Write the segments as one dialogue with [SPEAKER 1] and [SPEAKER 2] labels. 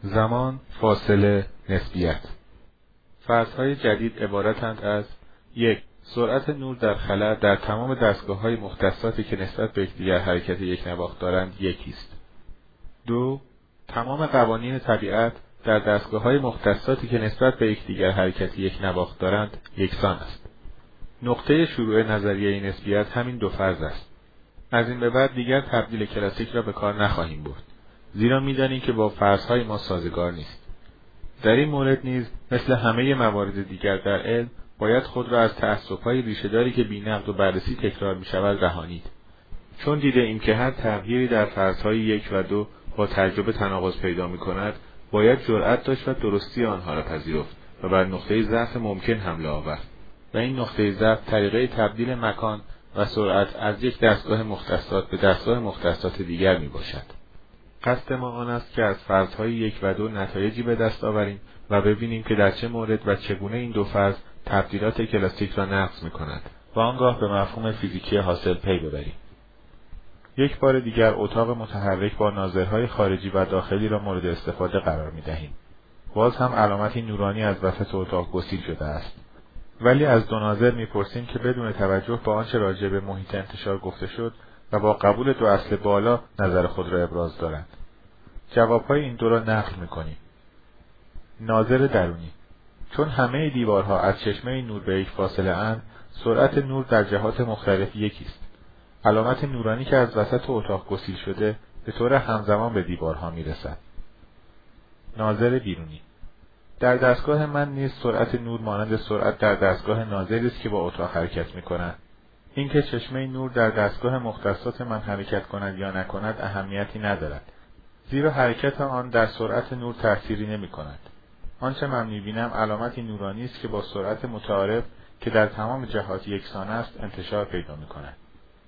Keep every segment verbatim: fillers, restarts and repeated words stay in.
[SPEAKER 1] زمان، فاصله، نسبیت. فرض‌های جدید عبارتند از یک. سرعت نور در خلا در تمام دستگاه‌های مختصاتی که نسبت به یکدیگر حرکت یک نواخت دارند یکی است. دو. تمام قوانین طبیعت در دستگاه‌های مختصاتی که نسبت به یکدیگر حرکت یک نواخت دارند یکسان است. نقطه شروع نظریه نسبیت همین دو فرض است. از این به بعد دیگر تبدیل کلاسیک را به کار نخواهیم برد، زیرا می‌دانیم که با فرض‌های ما سازگار نیست. در این مورد نیز مثل همه موارد دیگر در علم باید خود را از تعصب‌های ریشه‌داری که بی‌نقد و بررسی تکرار می‌شود رهانید. چون دیده ایم که هر تغییری در فرض‌های یک و دو با تجربه تناقض پیدا می‌کند، باید جرأت داشت و درستی آنها را پذیرفت و بر نقطه ضعف ممکن حمله آورد. و این نقطه ضعف طریقه تبدیل مکان و سرعت از یک دستگاه مختصات به دستگاه مختصات دیگر میباشد. قصد ما آن است که از فرض‌های یک و دو نتایجی به دست آوریم و ببینیم که در چه مورد و چگونه این دو فرض تبدیلات کلاسیک را نقض می‌کنند و آنگاه به مفهوم فیزیکی حاصل پی ببریم. یک بار دیگر اتاق متحرک با ناظرهای خارجی و داخلی را مورد استفاده قرار می‌دهیم. باز هم علامتی نورانی از وسط اتاق گسیل شده است. ولی از دو ناظر می‌پرسیم که بدون توجه به آنچه راجع به محیط انتشار گفته شد و با قبول دو اصل بالا نظر خود را ابراز دارند. جوابهای این دو را نقل می‌کنیم. ناظر درونی: چون همه دیوارها از چشمه نور به یک فاصله اند، سرعت نور در جهات مختلف یکی است. علامت نورانی که از وسط اتاق گسیل شده به طور همزمان به دیوارها می‌رسد. ناظر بیرونی: در دستگاه من نیز سرعت نور مانند سرعت در دستگاه ناظری است که با اتاق حرکت می‌کند. اینکه چشمه نور در دستگاه مختصات من حرکت کند یا نکند اهمیتی ندارد، زیرا حرکت آن در سرعت نور تأثیری نمی‌کند. آنچه من می‌بینم علامتی نورانی است که با سرعت متعارف که در تمام جهات یکسان است انتشار پیدا می‌کند.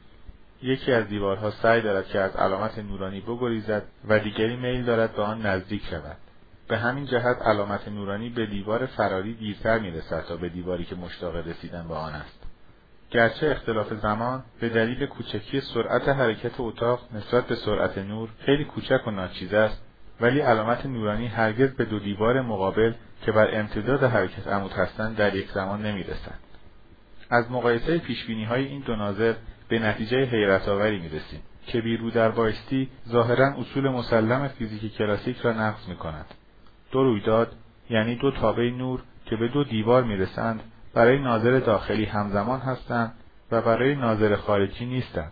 [SPEAKER 1] یکی از دیوارها سعی دارد که از علامت نورانی بگریزد و دیگری میل دارد به آن نزدیک شود. به همین جهت علامت نورانی به دیوار فراری دیرتر می‌رسد تا به دیواری که مشتاق رسیدن به آن است. گرچه اختلاف زمان به دلیل کوچکی سرعت حرکت اتاق نسبت به سرعت نور خیلی کوچک و ناچیز است، ولی علامت نورانی هرگز به دو دیوار مقابل که بر امتداد حرکت عمود هستند در یک زمان نمی‌رسند. از مقایسه پیشبینی‌های این دو ناظر به نتیجه حیرت‌آوری می‌رسیم که بی رو در بایستی ظاهراً اصول مسلم فیزیک کلاسیک را نقض می‌کند. دو رویداد، یعنی دو تابع نور که به دو دیوار می‌رسند، برای ناظر داخلی همزمان هستند و برای ناظر خارجی نیستند.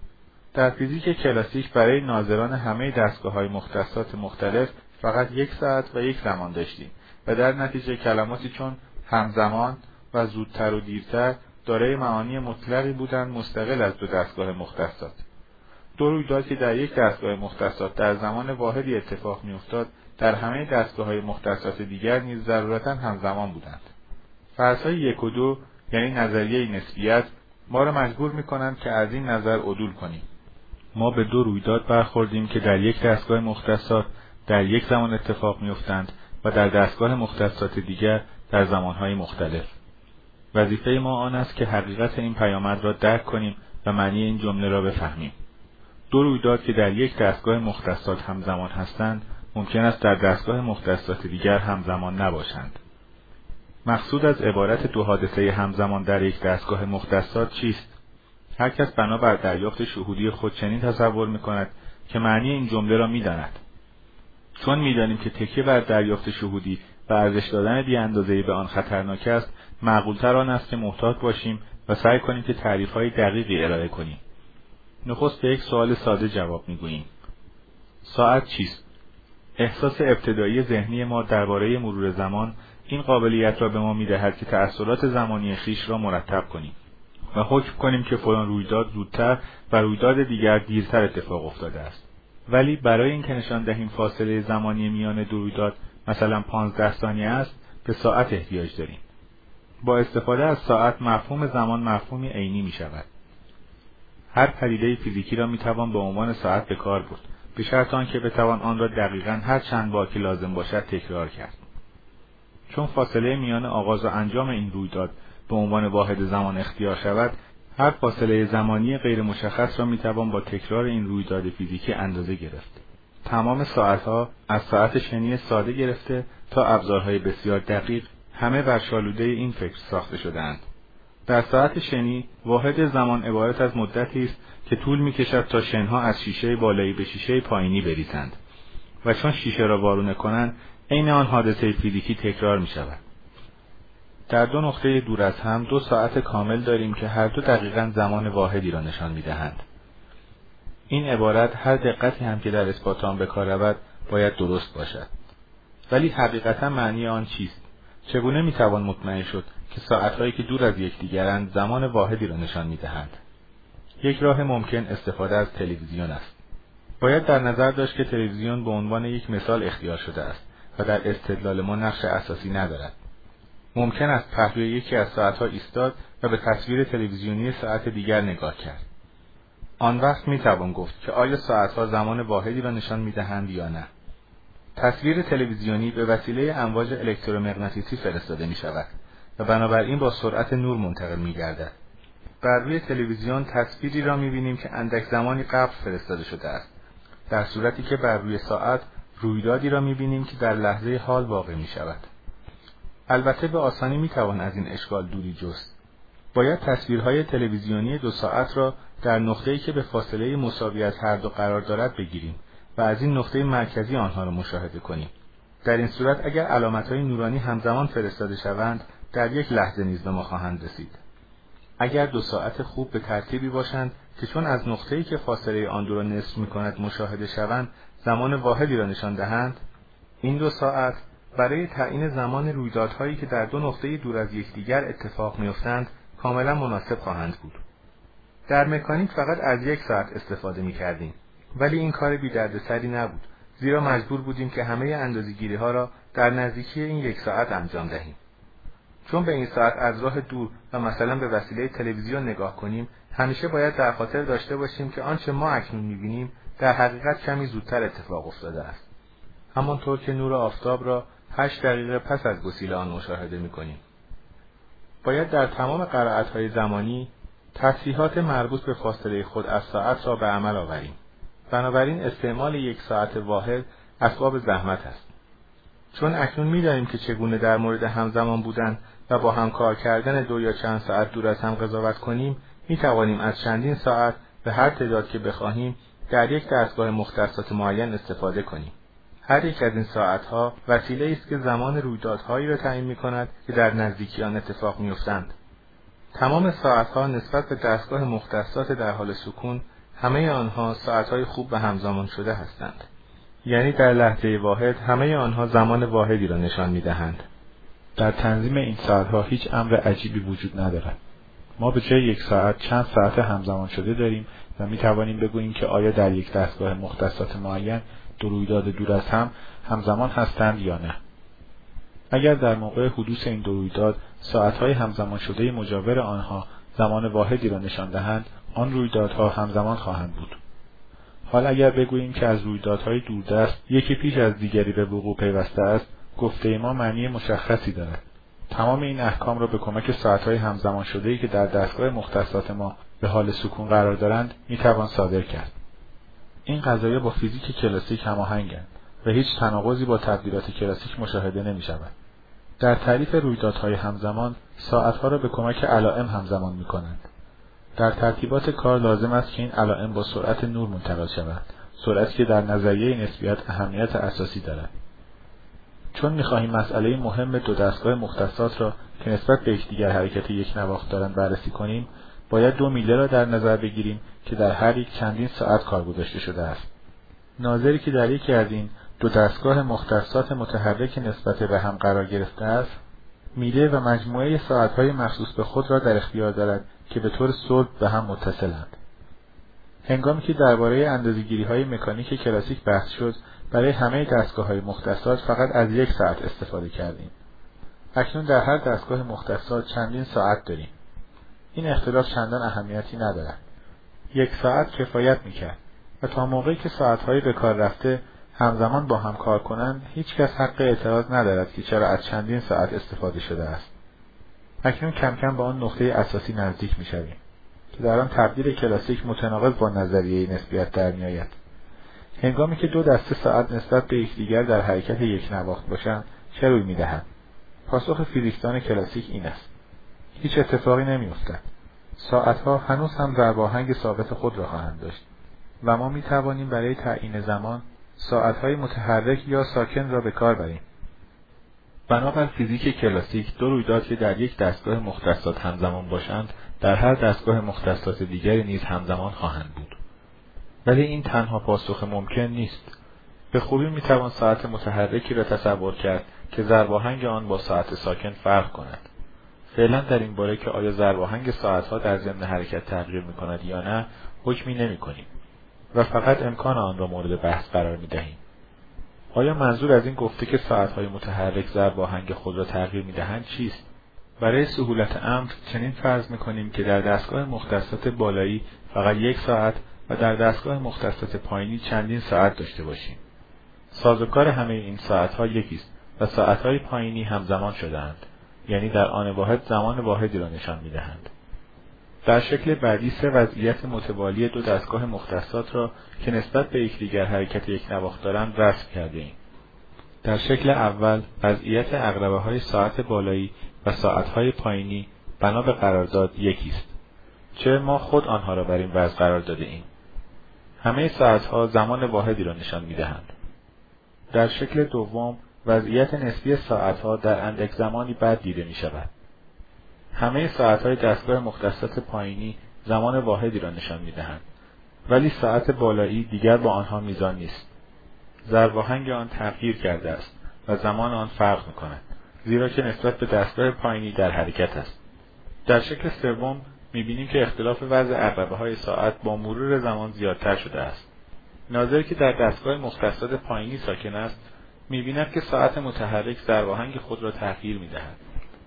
[SPEAKER 1] در فیزیک کلاسیک برای ناظران همه دستگاه‌های مختصات مختلف فقط یک ساعت و یک زمان داشتیم و در نتیجه کلماتی چون همزمان و زودتر و دیرتر دارای معانی مطلقی بودند مستقل از دو دستگاه مختصات. دو رویداد که در یک دستگاه مختصات در زمان واحدی اتفاق می‌افتاد، در همه دستگاه‌های مختصات دیگر نیز ضرورتاً همزمان بودند. فرض‌های یک و دو، یعنی نظریه نسبیت، ما را مجبور می‌کنند که از این نظر عدول کنیم. ما به دو رویداد برخوردیم که در یک دستگاه مختصات در یک زمان اتفاق می‌افتند و در دستگاه مختصات دیگر در زمانهای مختلف. وظیفه ما آن است که حقیقت این پیامد را درک کنیم و معنی این جمله را بفهمیم. دو رویداد که در یک دستگاه مختصات همزمان هستند، ممکن است در دستگاه مختصات دیگر همزمان نباشند. مقصود از عبارت دو حادثه همزمان در یک دستگاه مختصات چیست؟ هر کس بنابر دریافت شهودی خود چنین تصور می‌کند که معنی این جمله را می‌داند. چون می‌دانیم که تکیه بر دریافت شهودی و ارزش دادن بی‌اندازه‌ای به آن خطرناک است، معقول‌تر آن است که محتاط باشیم و سعی کنیم که تعریف‌های دقیقی ارائه کنیم. نخست به یک سوال ساده جواب می‌گوییم. ساعت چیست؟ احساس ابتدایی ذهنی ما درباره مرور زمان این قابلیت را به ما می‌دهد که تأثیرات زمانی خویش را مرتب کنیم و حکم کنیم که فلان رویداد زودتر و رویداد دیگر دیرتر اتفاق افتاده است. ولی برای اینکه نشان دهیم فاصله زمانی میان دو رویداد مثلا پانزده ثانیه است، به ساعت احتیاج داریم. با استفاده از ساعت مفهوم زمان مفهومی عینی می‌شود. هر پدیده فیزیکی را می‌توان به عنوان ساعت به کار برد، به شرط آنکه بتوان آن را دقیقاً هر چند بار که لازم باشد تکرار کرد. چون فاصله میان آغاز و انجام این رویداد به عنوان واحد زمان اختیار شود، هر فاصله زمانی غیر مشخص را میتوان با تکرار این رویداد فیزیکی اندازه گرفت. تمام ساعتها از ساعت شنی ساده گرفته تا ابزارهای بسیار دقیق همه بر شالوده این فکر ساخته شده‌اند. در ساعت شنی واحد زمان عبارت از مدتی است که طول می‌کشد تا شنها از شیشه بالایی به شیشه پایینی بریزند و چون شیشه را وارونه کنند عین آن حادثه فیزیکی تکرار می‌شود. در دو نقطه دور از هم دو ساعت کامل داریم که هر دو دقیقاً زمان واحدی را نشان می‌دهند. این عبارت هر دقتی هم که در اثبات آن به کار رود باید درست باشد. ولی حقیقتا معنی آن چیست؟ چگونه میتوان مطمئن شد که ساعتهایی که دور از یکدیگرند زمان واحدی را نشان میدهند؟ یک راه ممکن استفاده از تلویزیون است. باید در نظر داشت که تلویزیون به عنوان یک مثال اختیار شده است و در استدلال ما نقش اساسی ندارد. ممکن است پهلوی یکی از ساعتها ایستاد و به تصویر تلویزیونی ساعت دیگر نگاه کرد. آن وقت میتوان گفت که آیا ساعتها زمان واحدی را نشان میدهند یا نه. تصویر تلویزیونی به وسیله امواج الکترومغناطیسی فرستاده می شود و بنابراین با سرعت نور منتقل می گردد. بر روی تلویزیون تصویری را می بینیم که اندک زمانی قبل فرستاده شده است، در صورتی که بر روی ساعت رویدادی را می بینیم که در لحظه حال واقع می شود. البته به آسانی می توان از این اشکال دوری جست. باید تصویرهای تلویزیونی دو ساعت را در نقطه‌ای که به فاصله مساوی از هر دو قرار دارد بگیریم و از این نقطه مرکزی آنها را مشاهده کنیم. در این صورت اگر علامت‌های نورانی همزمان فرستاده شوند، در یک لحظه نیز به ما خواهند رسید. اگر دو ساعت خوب به ترتیبی باشند که چون از نقطه‌ای که فاصله آن دو را نصف می‌کند مشاهده شوند، زمان واحدی را نشان دهند، این دو ساعت برای تعیین زمان رویدادهایی که در دو نقطه دور از یکدیگر اتفاق می‌افتند، کاملا مناسب خواهند بود. در مکانیک فقط از یک ساعت استفاده می‌کردیم. ولی این کار بی دردسری نبود، زیرا مجبور بودیم که همه اندازه‌گیری ها را در نزدیکی این یک ساعت انجام دهیم. چون به این ساعت از راه دور و مثلا به وسیله تلویزیون نگاه کنیم، همیشه باید در خاطر داشته باشیم که آنچه ما اکنون می‌بینیم در حقیقت کمی زودتر اتفاق افتاده است. همانطور که نور آفتاب را هشت دقیقه پس از گسیل آن مشاهده می‌کنیم. باید در تمام قرائت‌های زمانی تصحیحات مربوط به فاصله خود از ساعت را به عمل آوریم. بنابراین استعمال یک ساعت واحد اسباب زحمت است. چون اکنون می‌دانیم که چگونه در مورد همزمان بودن و با هم کار کردن دو یا چند ساعت دور از هم قضاوت کنیم، می‌توانیم از چندین ساعت به هر تعداد که بخواهیم در یک دستگاه مختصات معین استفاده کنیم. هر یک از این ساعت‌ها وسیله‌ای است که زمان رویدادهایی را تعیین می‌کند که در نزدیکی آن اتفاق می‌افتند. تمام ساعت‌ها نسبت به دستگاه مختصات در حال سکون، همه آنها ساعت‌های خوب و همزمان شده هستند. یعنی در لحظه واحد همه آنها زمان واحدی را نشان می‌دهند. در تنظیم این ساعت‌ها هیچ امر عجیبی وجود ندارد. ما به جای یک ساعت چند ساعت همزمان شده داریم و می‌توانیم بگوییم که آیا در یک دستگاه مختصات معین دو رویداد دور از هم همزمان هستند یا نه. اگر در موقع حدوث این دو رویداد ساعت‌های همزمان شده مجاور آنها زمان واحدی را نشان دهند، آن رویدادها همزمان خواهند بود. حال اگر بگوییم که از رویدادهای دوردست یکی پیش از دیگری به وقوع پیوسته است، گفته ما معنی مشخصی دارد. تمام این احکام را به کمک ساعت‌های همزمان شده‌ای که در دستگاه مختصات ما به حال سکون قرار دارند میتوان صادر کرد. این قضایا با فیزیک کلاسیک هماهنگند و هیچ تناقضی با تبدیلات کلاسیک مشاهده نمی‌شود. در تعریف رویدادهای همزمان، ساعت‌ها را به کمک علائم همزمان می‌کنند. در ترتیبات کار لازم است که این علائم با سرعت نور منتقل شوند، سرعتی که در نظریه نسبیت اهمیت اساسی دارد. چون می‌خواهیم مسئله مهم دو دستگاه مختصات را که نسبت به یکدیگر حرکت یک نواخت دارند بررسی کنیم، باید دو میله را در نظر بگیریم که در هر یک چندین ساعت کار گذاشته شده است. ناظری که در یکی از این دو دستگاه مختصات متحرک نسبت به هم قرار گرفته است، میله و مجموعه ساعت‌های مخصوص به خود را در اختیار دارد که به طور صلب به هم متصلند. هنگامی که درباره اندازه‌گیری‌های مکانیک کلاسیک بحث شد، برای همه دستگاه‌های مختصات فقط از یک ساعت استفاده کردیم. اکنون در هر دستگاه مختصات چندین ساعت داریم. این اختلاف چندان اهمیتی ندارد. یک ساعت کفایت می‌کرد و تا موقعی که ساعت‌های به کار رفته همزمان با هم کار کنند، هیچ کس حق اعتراض ندارد که چرا از چندین ساعت استفاده شده است. اکنون کم کم به آن نقطه اساسی نزدیک می‌شویم که در آن تبدیل کلاسیک متناقض با نظریه نسبیت در می‌آید. هنگامی که دو دسته ساعت نسبت به یکدیگر در حرکت یک نواخت باشند چه روی می‌دهند؟ پاسخ فیزیکدان کلاسیک این است: هیچ اتفاقی نمی‌افتد. ساعت‌ها هنوز هم ضرباهنگ ثابت خود را خواهند داشت و ما می‌توانیم برای تعیین زمان ساعت‌های متحرک یا ساکن را به کار بریم. بنابر فیزیک کلاسیک دو رویداد که در یک دستگاه مختصات همزمان باشند در هر دستگاه مختصات دیگری نیز همزمان خواهند بود. ولی این تنها پاسخ ممکن نیست. به خوبی میتوان ساعت متحرکی را تصور کرد که ضرباهنگ آن با ساعت ساکن فرق کند. فعلا در این باره که آیا ضرباهنگ ساعتها در ضمن حرکت تغییر میکند یا نه حکمی نمیکنیم و فقط امکان آن را مورد بحث قرار میدهیم. آیا منظور از این گفته که ساعتهای متحرک ضرباهنگ خود را تغییر میدهند چیست؟ برای سهولت امر چنین فرض میکنیم که در دستگاه مختصات بالایی فقط یک ساعت و در دستگاه مختصات پایینی چندین ساعت داشته باشیم. سازوکار همه این ساعتها یکیست و ساعتهای پایینی همزمان شده‌اند، یعنی در آن واحد زمان واحدی را نشان میدهند. در شکل بعدی سه وضعیت متوالی دو دستگاه مختصات را که نسبت به یکدیگر حرکت یک نواخت دارند رسم کرده ایم. در شکل اول وضعیت عقربه‌های ساعت بالایی و ساعتهای پایینی بنا به قرارداد یکیست، چه ما خود آنها را بر این وضع قرار داده ایم. همه ساعتها زمان واحدی را نشان میدهند. در شکل دوم وضعیت نسبی ساعتها در اندک زمانی بعد دیده می شود. همه ساعتهای دستگاه مختصات پایینی زمان واحدی را نشان می دهند، ولی ساعت بالایی دیگر با آنها میزان نیست. ضرباهنگ آن تغییر کرده است و زمان آن فرق می کند، زیرا که نسبت به دستگاه پایینی در حرکت است. در شکل سوم می بینیم که اختلاف وضع عقربه‌های ساعت با مرور زمان زیادتر شده است. ناظر که در دستگاه مختصات پایینی ساکن است می بیند که ساعت متحرک ضرباهنگ خود را تغییر می دهد.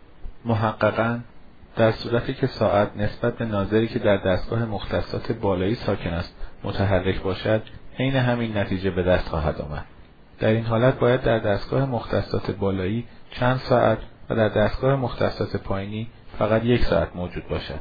[SPEAKER 1] محققاً در صورتی که ساعت نسبت به ناظری که در دستگاه مختصات بالایی ساکن است متحرک باشد، عین همین نتیجه به دست خواهد آمد. در این حالت باید در دستگاه مختصات بالایی چند ساعت و در دستگاه مختصات پایینی فقط یک ساعت موجود باشد.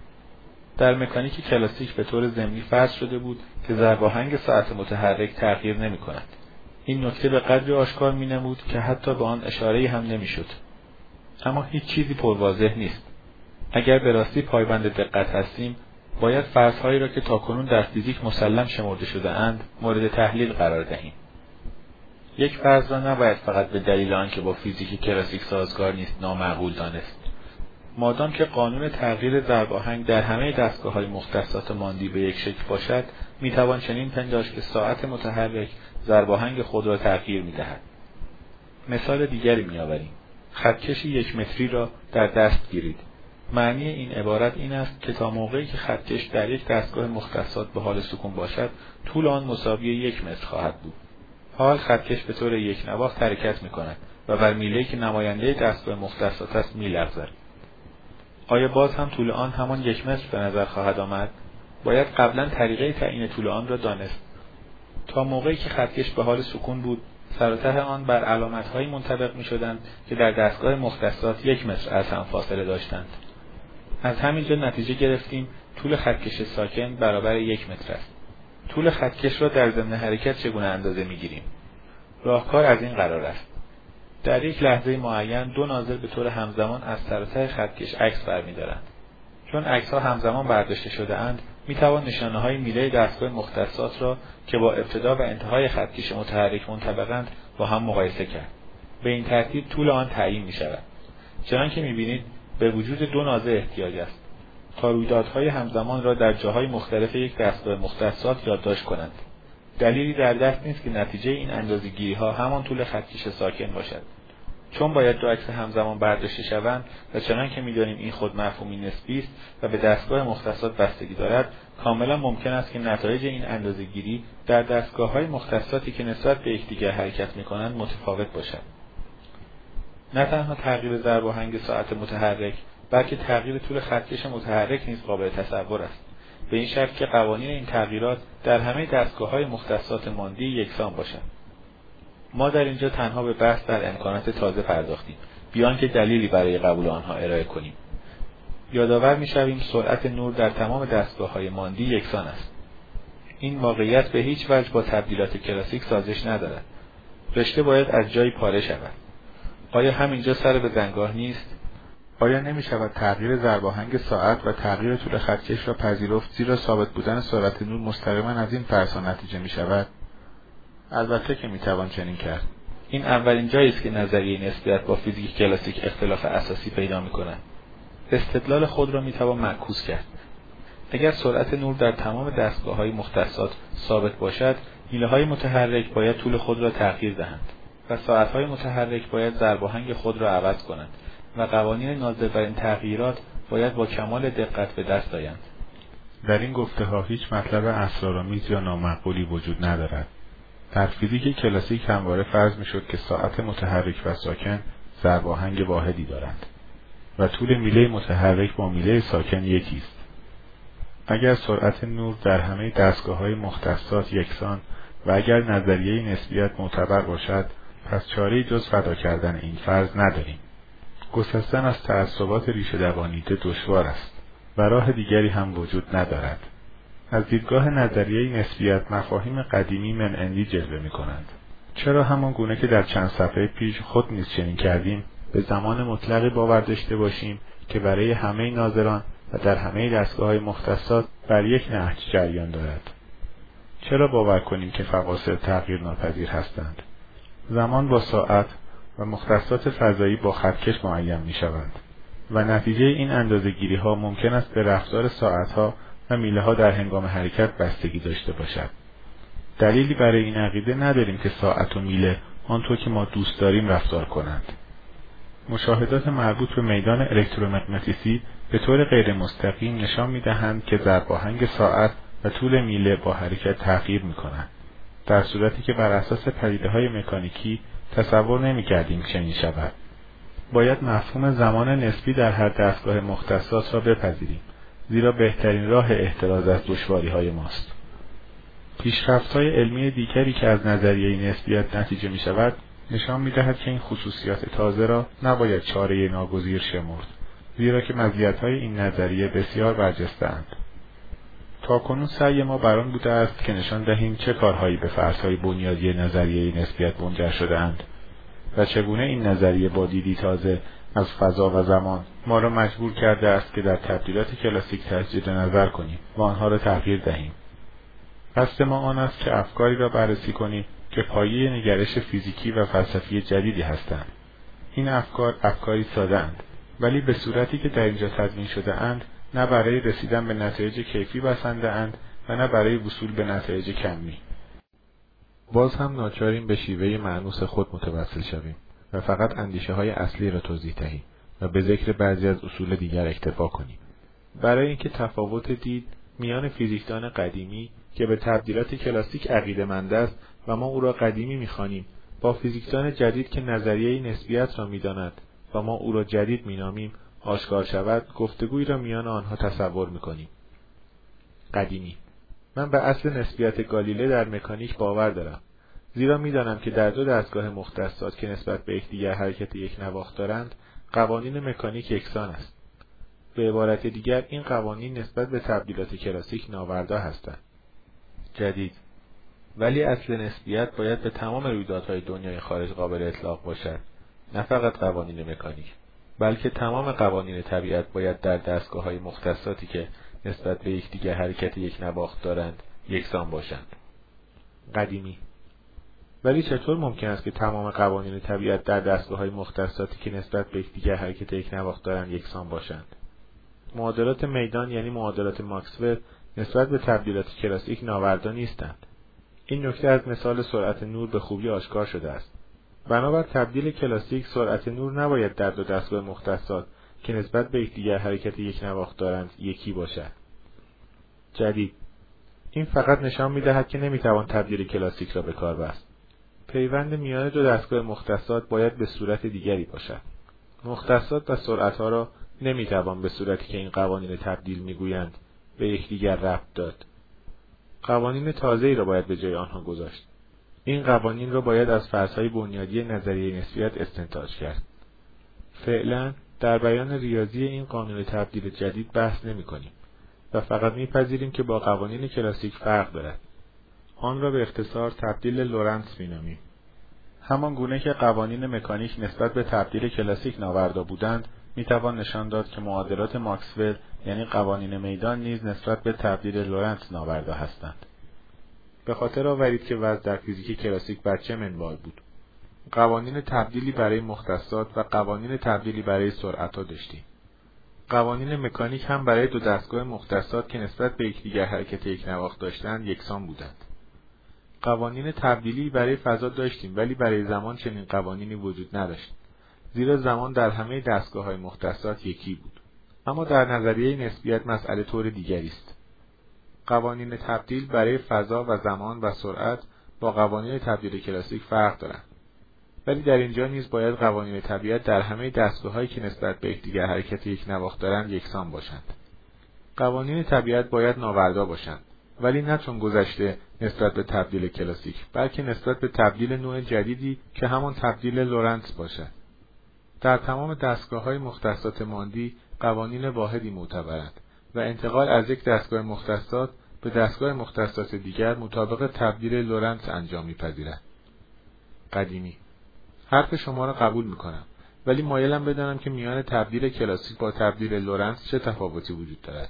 [SPEAKER 1] در مکانیک کلاسیک به طور ضمنی فرض شده بود که ضرباهنگ ساعت متحرک تغییر نمی کند. این نکته به قدری آشکار می نمود که حتی به آن اشاره‌ای هم نمی شد. اما هیچ چیزی پرواضح نیست. اگر به راستی پایبند دقت هستیم، باید فرض‌هایی را که تاکنون در فیزیک مسلم شمرده شده اند مورد تحلیل قرار دهیم. یک فرض را نباید فقط به دلیل آنکه با فیزیک کلاسیک سازگار نیست نامعقول دانست. مادام که قانون تغییر ضرباهنگ در همه دستگاه‌های مختصات ماندی به یک شکل باشد، میتوان چنین پنداشت که ساعت متحرک ضرباهنگ خود را تغییر میدهد. مثال دیگری میآوریم. خطکش یک متری را در دست گیرید. معنی این عبارت این است که تا موقعی که خطکش در یک دستگاه مختصات به حال سکون باشد، طول آن مساوی یک متر خواهد بود. حال خطکش به طور یک نواخت حرکت میکند و بر میله‌ای که نماینده دستگاه مختصات است میلغزد. آیا باز هم طول آن همان یک متر به نظر خواهد آمد؟ باید قبلا طریقه تعیین طول آن را دانست. تا موقعی که خطکش به حال سکون بود، سر و ته آن بر علامت‌هایی منطبق می‌شدند که در دستگاه مختصات یک متر از هم فاصله داشتند. از همینجا نتیجه گرفتیم طول خطکش ساکن برابر یک متر است. طول خطکش را در ضمن حرکت چگونه اندازه می‌گیریم؟ راهکار از این قرار است: در یک لحظه معین دو ناظر به طور همزمان از سر و ته خطکش عکس برمی‌دارند. چون عکس‌ها همزمان برداشته شده اند، می‌توان نشانه‌های میله دستگاه مختصات را که با ابتدا و انتهای خطکش متحرک منطبقند با هم مقایسه کرد. به این ترتیب طول آن تعیین می‌شود. چنانکه می‌بینید به وجود دو ناظر احتیاج است تا رویدادهای همزمان را در جاهای مختلف یک دستگاه مختصات یادداشت کنند. دلیلی در دست نیست که نتیجه این اندازه‌گیری‌ها همان طول خطکش ساکن باشد. چون باید دو عکس همزمان برداشته شوند و چنانکه می‌دانیم این خود مفهومی نسبی است و به دستگاه مختصات بستگی دارد، کاملا ممکن است که نتایج این اندازه‌گیری در دستگاه‌های مختصاتی که نسبت به یکدیگر حرکت می‌کنند متفاوت باشد. نه تنها تغییر ضرباهنگ ساعت متحرک، بلکه تغییر طول خطکش متحرک نیز قابل تصور است، به این شرط که قوانین این تغییرات در همه دستگاه‌های مختصات ماندی یکسان باشند. ما در اینجا تنها به بحث در امکانات تازه پرداختیم، بیان که دلیلی برای قبول آنها ارائه کنیم. یادآور می‌شویم سرعت نور در تمام دستگاه‌های ماندی یکسان است.
[SPEAKER 2] این واقعیت به هیچ وجه با تبدیلات کلاسیک سازش ندارد. رشته باید از جایی پاره شود. آیا همینجا سر به زنگاه نیست؟
[SPEAKER 1] آیا نمی شود تغییر ضرباهنگ ساعت و تغییر طول خطکش را پذیرفت، زیرا ثابت بودن سرعت نور مستقیما از این فرض نتیجه می شود؟ البته که می توان چنین کرد.
[SPEAKER 2] این اولین جایی است که نظریه نسبیت با فیزیک کلاسیک اختلاف اساسی پیدا می کند. استدلال خود را می توان معکوس کرد. اگر سرعت نور در تمام دستگاه‌های مختصات ثابت باشد، میله‌های متحرک باید طول خود را تغییر دهند و ساعت‌های متحرک باید ضرباهنگ خود را عوض کنند و قوانین ناظر بر این تغییرات باید با کمال دقت به دست آیند.
[SPEAKER 1] در این گفته‌ها هیچ مطلب اسرارآمیز یا نامعقولی وجود ندارد. در فیزیک کلاسیک همواره فرض می‌شد که ساعت متحرک و ساکن ضرباهنگ واحدی دارند و طول میله متحرک با میله ساکن یکی است. اگر سرعت نور در همه دستگاه‌های مختصات یکسان و اگر نظریه نسبیت معتبر باشد، پس چاره‌ای جز فدا کردن این فرض نداریم. گسستن از تعصبات ریشه دوانیده دشوار است و راه دیگری هم وجود ندارد. از دیدگاه نظریه نسبیت مفاهیم قدیمی منعندی جلوه می‌کنند. چرا همان گونه که در چند صفحه پیش خود نیز چنین کردیم، به زمان مطلقی باور داشته باشیم که برای همه ناظران و در همه دستگاه‌های مختصات بر یک نهج جریان دارد؟ چرا باور کنیم که فواصل تغییر ناپذیر هستند؟ زمان با ساعت و مختصات فضایی با خطکش معین می شوند و نتیجه این اندازه‌گیری ها ممکن است به رفتار ساعت ها و میله ها در هنگام حرکت بستگی داشته باشد. دلیلی برای این عقیده نداریم که ساعت و میله آنطور که ما دوست داریم رفتار کنند. مشاهدات مربوط به میدان الکترومغناطیسی به طور غیر مستقیم نشان می دهند که ضرباهنگ ساعت و طول میله با حرکت تغییر می کنند، در صورتی که بر اساس پدیده‌های مکانیکی تصور نمی کردیم چنین شود. باید مفهوم زمان نسبی در هر دستگاه مختصات را بپذیریم، زیرا بهترین راه احتراز از دشواری‌های ماست. پیشرفت‌های علمی دیگری که از نظریه نسبیت نتیجه می شود، نشان می دهد که این خصوصیات تازه را نباید چاره ناگزیر شمرد، زیرا که مزیت‌های این نظریه بسیار برجسته‌اند. تاکنون سعی ما بر آن بوده است که نشان دهیم چه کارهایی به فرض‌های بنیادی نظریه نسبیت منجر شده‌اند و چگونه این نظریه با دیدی تازه از فضا و زمان ما را مجبور کرده است که در تبدیلات کلاسیک تجدید نظر کنیم و آنها را تغییر دهیم. قصد ما آن است که افکاری را بررسی کنیم که پایه نگرش فیزیکی و فلسفی جدیدی هستند. این افکار افکاری ساده اند، ولی به صورتی که در اینجا تضمین شده اند نه برای رسیدن به نتایج کیفی بسنده اند و نه برای وصول به نتایج کمی. باز هم ناچاریم به شیوه مأنوس خود متوسل شویم و فقط اندیشه های اصلی را توضیح دهیم و به ذکر بعضی از اصول دیگر اکتفا کنیم. برای اینکه تفاوت دید میان فیزیکدان قدیمی که به تبدیلات کلاسیک عقیده‌مند است و ما او را قدیمی می‌خوانیم با فیزیکدان جدید که نظریه نسبیت را می‌داند و ما او را جدید می‌نامیم آشکار شود، گفتگویی را میان آنها تصور می‌کنیم. قدیمی: من به اصل نسبیت گالیله در مکانیک باور دارم، زیرا می‌دانم که در دو دستگاه مختصات که نسبت به یکدیگر حرکت یک نواخت دارند، قوانین مکانیک یکسان است. به عبارت دیگر این قوانین نسبت به تبدیلات کلاسیک ناوردا هستند. جدید: ولی اصل نسبیت باید به تمام رویدادهای دنیای خارج قابل اطلاق باشد، نه فقط قوانین مکانیک، بلکه تمام قوانین طبیعت باید در دستگاه‌های مختصاتی که نسبت به یکدیگر حرکت یک نواخت دارند یکسان باشند. قدیمی: ولی چطور ممکن است که تمام قوانین طبیعت در دستگاه‌های مختصاتی که نسبت به یکدیگر حرکت یک نواخت دارند یکسان باشند؟ معادلات میدان یعنی معادلات ماکسول نسبت به تبدیلات کلاسیک ناوردا نیستند. این نکته از مثال سرعت نور به خوبی آشکار شده است. بنابر تبدیل کلاسیک سرعت نور نباید در دو دستگاه مختصات که نسبت به یکدیگر حرکت یک نواخت دارند یکی باشد. جدید: این فقط نشان می‌دهد که نمی‌توان تبدیل کلاسیک را به کار بست. پیوند میان دو دستگاه مختصات باید به صورت دیگری باشد. مختصات و سرعت‌ها را نمی‌توان به صورتی که این قوانین تبدیل می‌گویند به یکدیگر ربط داد. قوانین تازه‌ای را باید به جای آنها گذاشت. این قوانین را باید از فرض‌های بنیادی نظریه نسبیت استنتاج کرد. فعلا در بیان ریاضی این قانون تبدیل جدید بحث نمی‌کنیم و فقط می‌پذیریم که با قوانین کلاسیک فرق دارد. آن را به اختصار تبدیل لورنس می‌نامیم. همان گونه که قوانین مکانیک نسبت به تبدیل کلاسیک ناوردا بودند، میتوان نشان داد که معادلات ماکسول یعنی قوانین میدان نیز نسبت به تبدیل لورنس ناوردا هستند. به خاطر آورید که وضع در فیزیک کلاسیک بر چه منوال بود. قوانین تبدیلی برای مختصات و قوانین تبدیلی برای سرعت‌ها داشتیم. قوانین مکانیک هم برای دو دستگاه مختصات که نسبت به یکدیگر حرکت یک نواخت داشتند یکسان بودند. قوانین تبدیلی برای فضا داشتیم ولی برای زمان چنین قوانینی وجود نداشت، زیرا زمان در همه دستگاه‌های مختصات یکی بود. اما در نظریه نسبیت مسئله طور دیگری است. قوانین تبدیل برای فضا و زمان و سرعت با قوانین تبدیل کلاسیک فرق دارند. ولی در اینجا نیز باید قوانین طبیعت در همه دستگاه‌هایی که نسبت به یکدیگر حرکت یک نواخت دارند یکسان باشند. قوانین طبیعت باید ناوردا باشند، ولی نه چون گذشته نسبت به تبدیل کلاسیک، بلکه نسبت به تبدیل نوع جدیدی که همان تبدیل لورنس باشد. در تمام دستگاه‌های مختصات ماندی قوانین واحدی معتبرند و انتقال از یک دستگاه مختصات به دستگاه مختصات دیگر مطابق تبدیل لورنس انجام می‌پذیرد. قدیمی: حرف شما را قبول می‌کنم، ولی مایلم بدانم که میان تبدیل کلاسیک با تبدیل لورنس چه تفاوتی وجود دارد.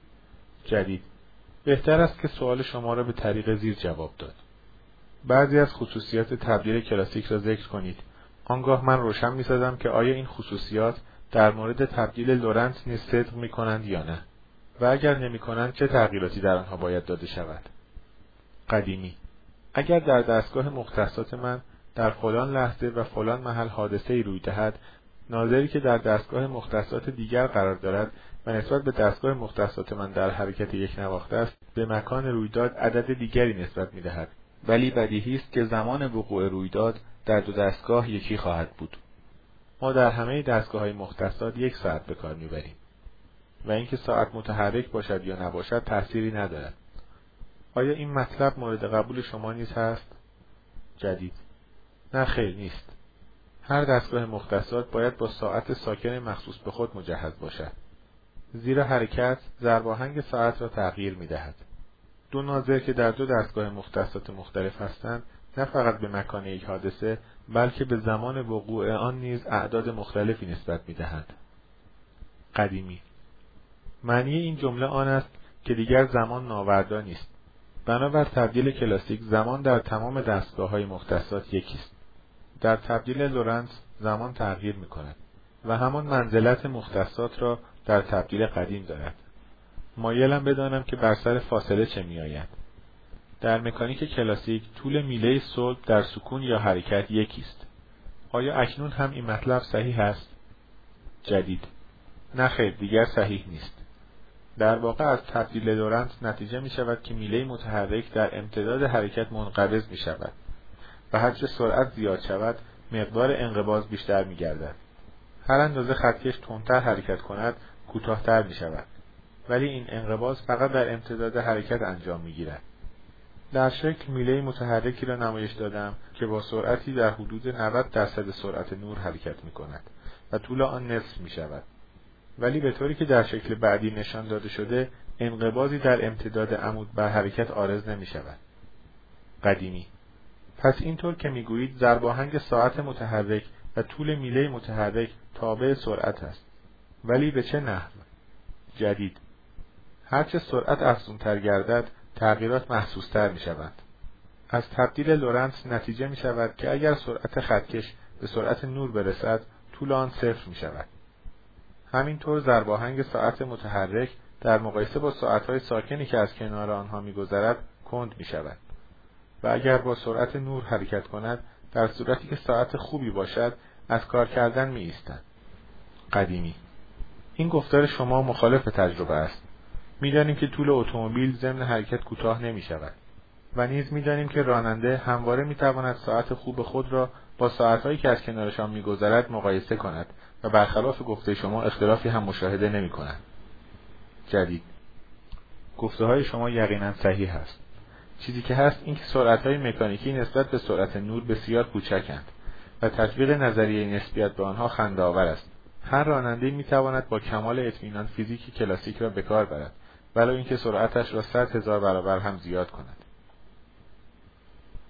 [SPEAKER 1] جدید: بهتر است که سوال شما را به طریق زیر جواب داد. بعضی از خصوصیات تبدیل کلاسیک را ذکر کنید. آنگاه من روشن می‌سازم که آیا این خصوصیات در مورد تبدیل لورنس نیز صدق می‌کنند یا نه، و اگر نمی‌کنند چه تغییراتی در آنها باید داده شود. قدیمی: اگر در دستگاه مختصات من در فلان لحظه و فلان محل حادثه‌ای روی دهد، ناظری که در دستگاه مختصات دیگر قرار دارد و نسبت به دستگاه مختصات من در حرکت یک نواخته است، به مکان رویداد عدد دیگری نسبت می‌دهد، ولی بدیهی است که زمان وقوع رویداد در دو دستگاه یکی خواهد بود. ما در همه دستگاه‌های مختصات یک ساعت به کار می‌بریم و اینکه ساعت متحرک باشد یا نباشد تأثیری ندارد. آیا این مطلب مورد قبول شما نیز هست؟ جدید: نه خیر نیست. هر دستگاه مختصات باید با ساعت ساکن مخصوص به خود مجهز باشد، زیرا حرکت ضرباهنگ ساعت را تغییر می‌دهد. دو ناظر که در دو دستگاه مختصات مختلف هستند، نه فقط به مکان یک حادثه، بلکه به زمان وقوع آن نیز اعداد مختلفی نسبت می‌دهند. قدیمی: معنی این جمله آن است که دیگر زمان ناوردا نیست. بنابر تبدیل کلاسیک زمان در تمام دستگاه‌های مختصات یکی است. در تبدیل لورنس زمان تغییر می‌کند و همان منزلت مختصات را در تبدیل قدیم دارد. مایلم بدانم که بر سر فاصله چه می‌آید. در مکانیک کلاسیک طول میله صلب در سکون یا حرکت یکی است. آیا اکنون هم این مطلب صحیح است؟ جدید: نه خیر، دیگر صحیح نیست. در واقع از تبدیل لورنس نتیجه می شود که میله متحرک در امتداد حرکت منقبض می شود و هرچه سرعت زیاد شود مقدار انقباض بیشتر می گردد. هر اندازه خطکش تندتر حرکت کند کوتاه‌تر می شود، ولی این انقباض فقط در امتداد حرکت انجام می گیرد. در شکل میله متحرکی را نمایش دادم که با سرعتی در حدود نود درصد سرعت نور حرکت می کند و طول آن نصف می شود. ولی به طوری که در شکل بعدی نشان داده شده انقباضی در امتداد عمود بر حرکت عارض نمی شود. قدیمی: پس اینطور که می گویید ضرباهنگ ساعت متحرک و طول میله متحرک تابع سرعت است. ولی به چه نحو؟ جدید: هرچه سرعت افزونتر گردد تغییرات محسوس‌تر می شوند. از تبدیل لورنس نتیجه می شود که اگر سرعت خطکش به سرعت نور برسد طول آن صفر می شود. همینطور ضرباهنگ ساعت متحرک در مقایسه با ساعت‌های ساکنی که از کنار آنها می‌گذرد کند می‌شود و اگر با سرعت نور حرکت کند در صورتی که ساعت خوبی باشد از کار کردن می‌ایستد. قدیمی: این گفتار شما مخالف تجربه است. می‌دانیم که طول اتومبیل ضمن حرکت کوتاه نمی‌شود و نیز می‌دانیم که راننده همواره می‌تواند ساعت خوب خود را با ساعت‌هایی که از کنارشان می‌گذرد مقایسه کند و برخلاف گفته شما اختلافی هم مشاهده نمی‌کند. جدید: گفته‌های شما یقیناً صحیح است. چیزی که هست این که سرعت‌های مکانیکی نسبت به سرعت نور بسیار کوچکند و تطبیق نظریه نسبیت به آنها خنده‌آور است. هر راننده‌ای می‌تواند با کمال اطمینان فیزیک کلاسیک را به کار برد، ولو اینکه سرعتش را صد هزار برابر هم زیاد کند.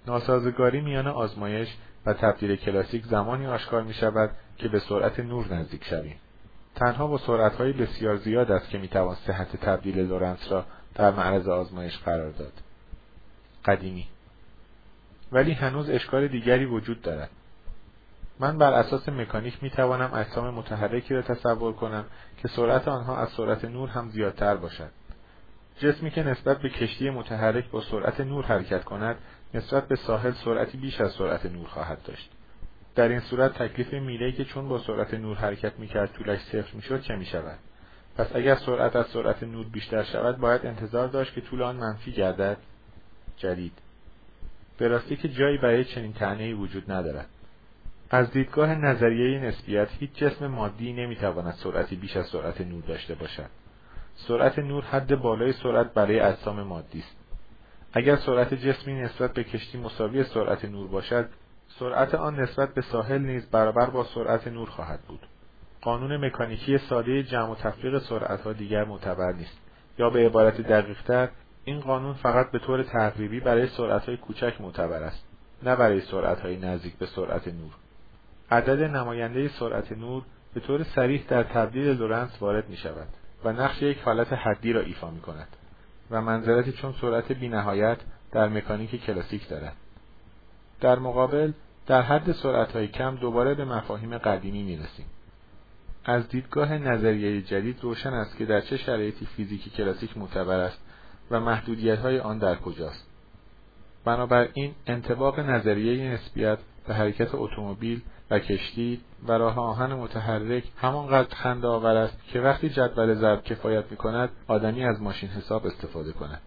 [SPEAKER 1] ناسازگاری میان آزمایش و تبدیل کلاسیک زمانی آشکار می شود که به سرعت نور نزدیک شویم. تنها با سرعت‌های بسیار زیاد است که می توان صحت تبدیل لورنس را در معرض آزمایش قرار داد. قدیمی. ولی هنوز اشکال دیگری وجود دارد. من بر اساس مکانیک می توانم اجسام متحرکی را تصور کنم که سرعت آنها از سرعت نور هم زیادتر باشد. جسمی که نسبت به کشتی متحرک با سرعت نور حرکت کند، نسبت به ساحل سرعتی بیش از سرعت نور خواهد داشت. در این صورت تکلیف میله‌ای که چون با سرعت نور حرکت می‌کرد طولش صفر می‌شد چه می‌شود؟ پس اگر سرعت از سرعت نور بیشتر شود باید انتظار داشت که طول آن منفی گردد. جدید. به راستی که جایی برای چنین طعنه‌ای وجود ندارد. از دیدگاه نظریه نسبیت هیچ جسم مادی نمی‌تواند سرعتی بیش از سرعت نور داشته باشد. سرعت نور حد بالای سرعت برای اجسام مادی است. اگر سرعت جسمی نسبت به کشتی مساوی سرعت نور باشد، سرعت آن نسبت به ساحل نیز برابر با سرعت نور خواهد بود. قانون مکانیکی ساده جمع و تفریق سرعت‌ها دیگر معتبر نیست. یا به عبارت دقیق‌تر، این قانون فقط به طور تقریبی برای سرعت‌های کوچک معتبر است، نه برای سرعت‌های نزدیک به سرعت نور. عدد نماینده سرعت نور به طور صریح در تبدیل لورنس وارد می‌شود و نقش یک حالت حدی را ایفا می‌کند و منزلتی چون سرعت بی‌نهایت در مکانیک کلاسیک دارد. در مقابل، در حد سرعت‌های کم دوباره به مفاهیم قدیمی می‌رسیم. از دیدگاه نظریه جدید روشن است که در چه شرایطی فیزیک کلاسیک معتبر است و محدودیت‌های آن در کجاست. بنابراین انطباق نظریه نسبیت به حرکت اتومبیل و کشتی و راه آهن متحرک همانقدر خنده‌آور است که وقتی جدول ضرب کفایت می‌کند آدمی از ماشین حساب استفاده کند.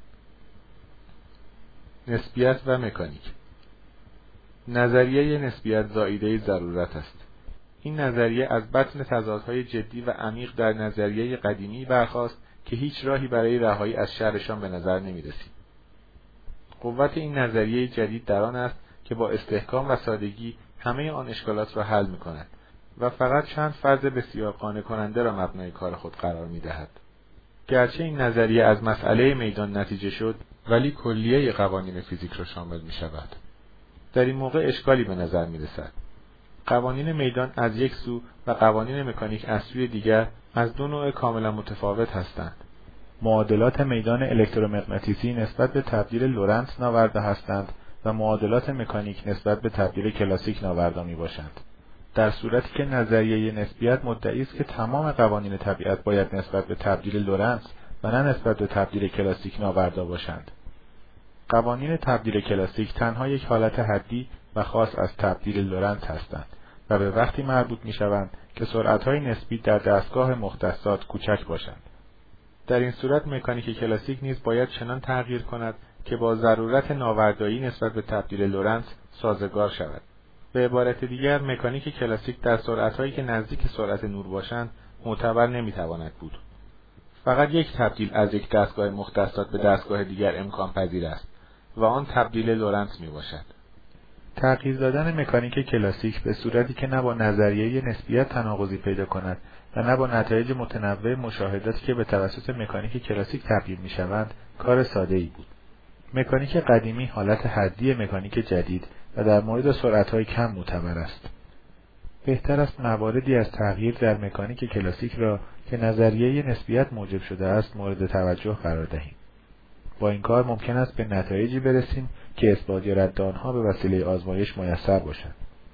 [SPEAKER 1] نسبیت و مکانیک. نظریه نسبیت زائیده ضرورت است. این نظریه از بطن تضادهای جدی و عمیق در نظریه قدیمی برخاست که هیچ راهی برای رهایی از شرشان به نظر نمی‌رسید. قوت این نظریه جدید در آن است که با استحکام و سادگی همه آن اشکالات را حل می‌کند و فقط چند فرض بسیار قانع کننده را مبنای کار خود قرار می‌دهد. گرچه این نظریه از مسئله میدان نتیجه شد، ولی کلیه قوانین فیزیک را شامل می‌شود. در این موقع اشکالی به نظر می‌رسد. قوانین میدان از یک سو و قوانین مکانیک از سوی دیگر از دو نوع کاملا متفاوت هستند. معادلات میدان الکترومغناطیسی نسبت به تبدیل لورنس ناورده هستند و معادلات مکانیک نسبت به تبدیل کلاسیک ناوردا میباشند. در صورتی که نظریه نسبیت مدعی است که تمام قوانین طبیعت باید نسبت به تبدیل لورنس و نه نسبت به تبدیل کلاسیک ناوردا باشند. قوانین تبدیل کلاسیک تنها یک حالت حدی و خاص از تبدیل لورنس هستند و به وقتی مربوط میشوند که سرعت‌های نسبی در دستگاه مختصات کوچک باشند. در این صورت مکانیک کلاسیک نیز باید چنان تغییر کند که با ضرورت ناوردایی نسبت به تبدیل لورنس سازگار شود. به عبارت دیگر مکانیک کلاسیک در سرعت‌هایی که نزدیک سرعت نور باشند معتبر نمیتواند بود. فقط یک تبدیل از یک دستگاه مختصات به دستگاه دیگر امکان پذیر است و آن تبدیل لورنس میباشد. تغییر دادن مکانیک کلاسیک به صورتی که نه با نظریه نسبیت تناقضی پیدا کند و نه با نتایج متنوع مشاهداتی که به توسط مکانیک کلاسیک تبدیل میشوند کار ساده‌ای بود. مکانیک قدیمی حالت حدی مکانیک جدید و در مورد سرعت‌های کم معتبر است. بهتر است مواردی از تغییر در مکانیک کلاسیک را که نظریه نسبیت موجب شده است مورد توجه قرار دهیم. با این کار ممکن است به نتایجی برسیم که اثبات یا رد آنها به وسیله آزمایش میسر باشد.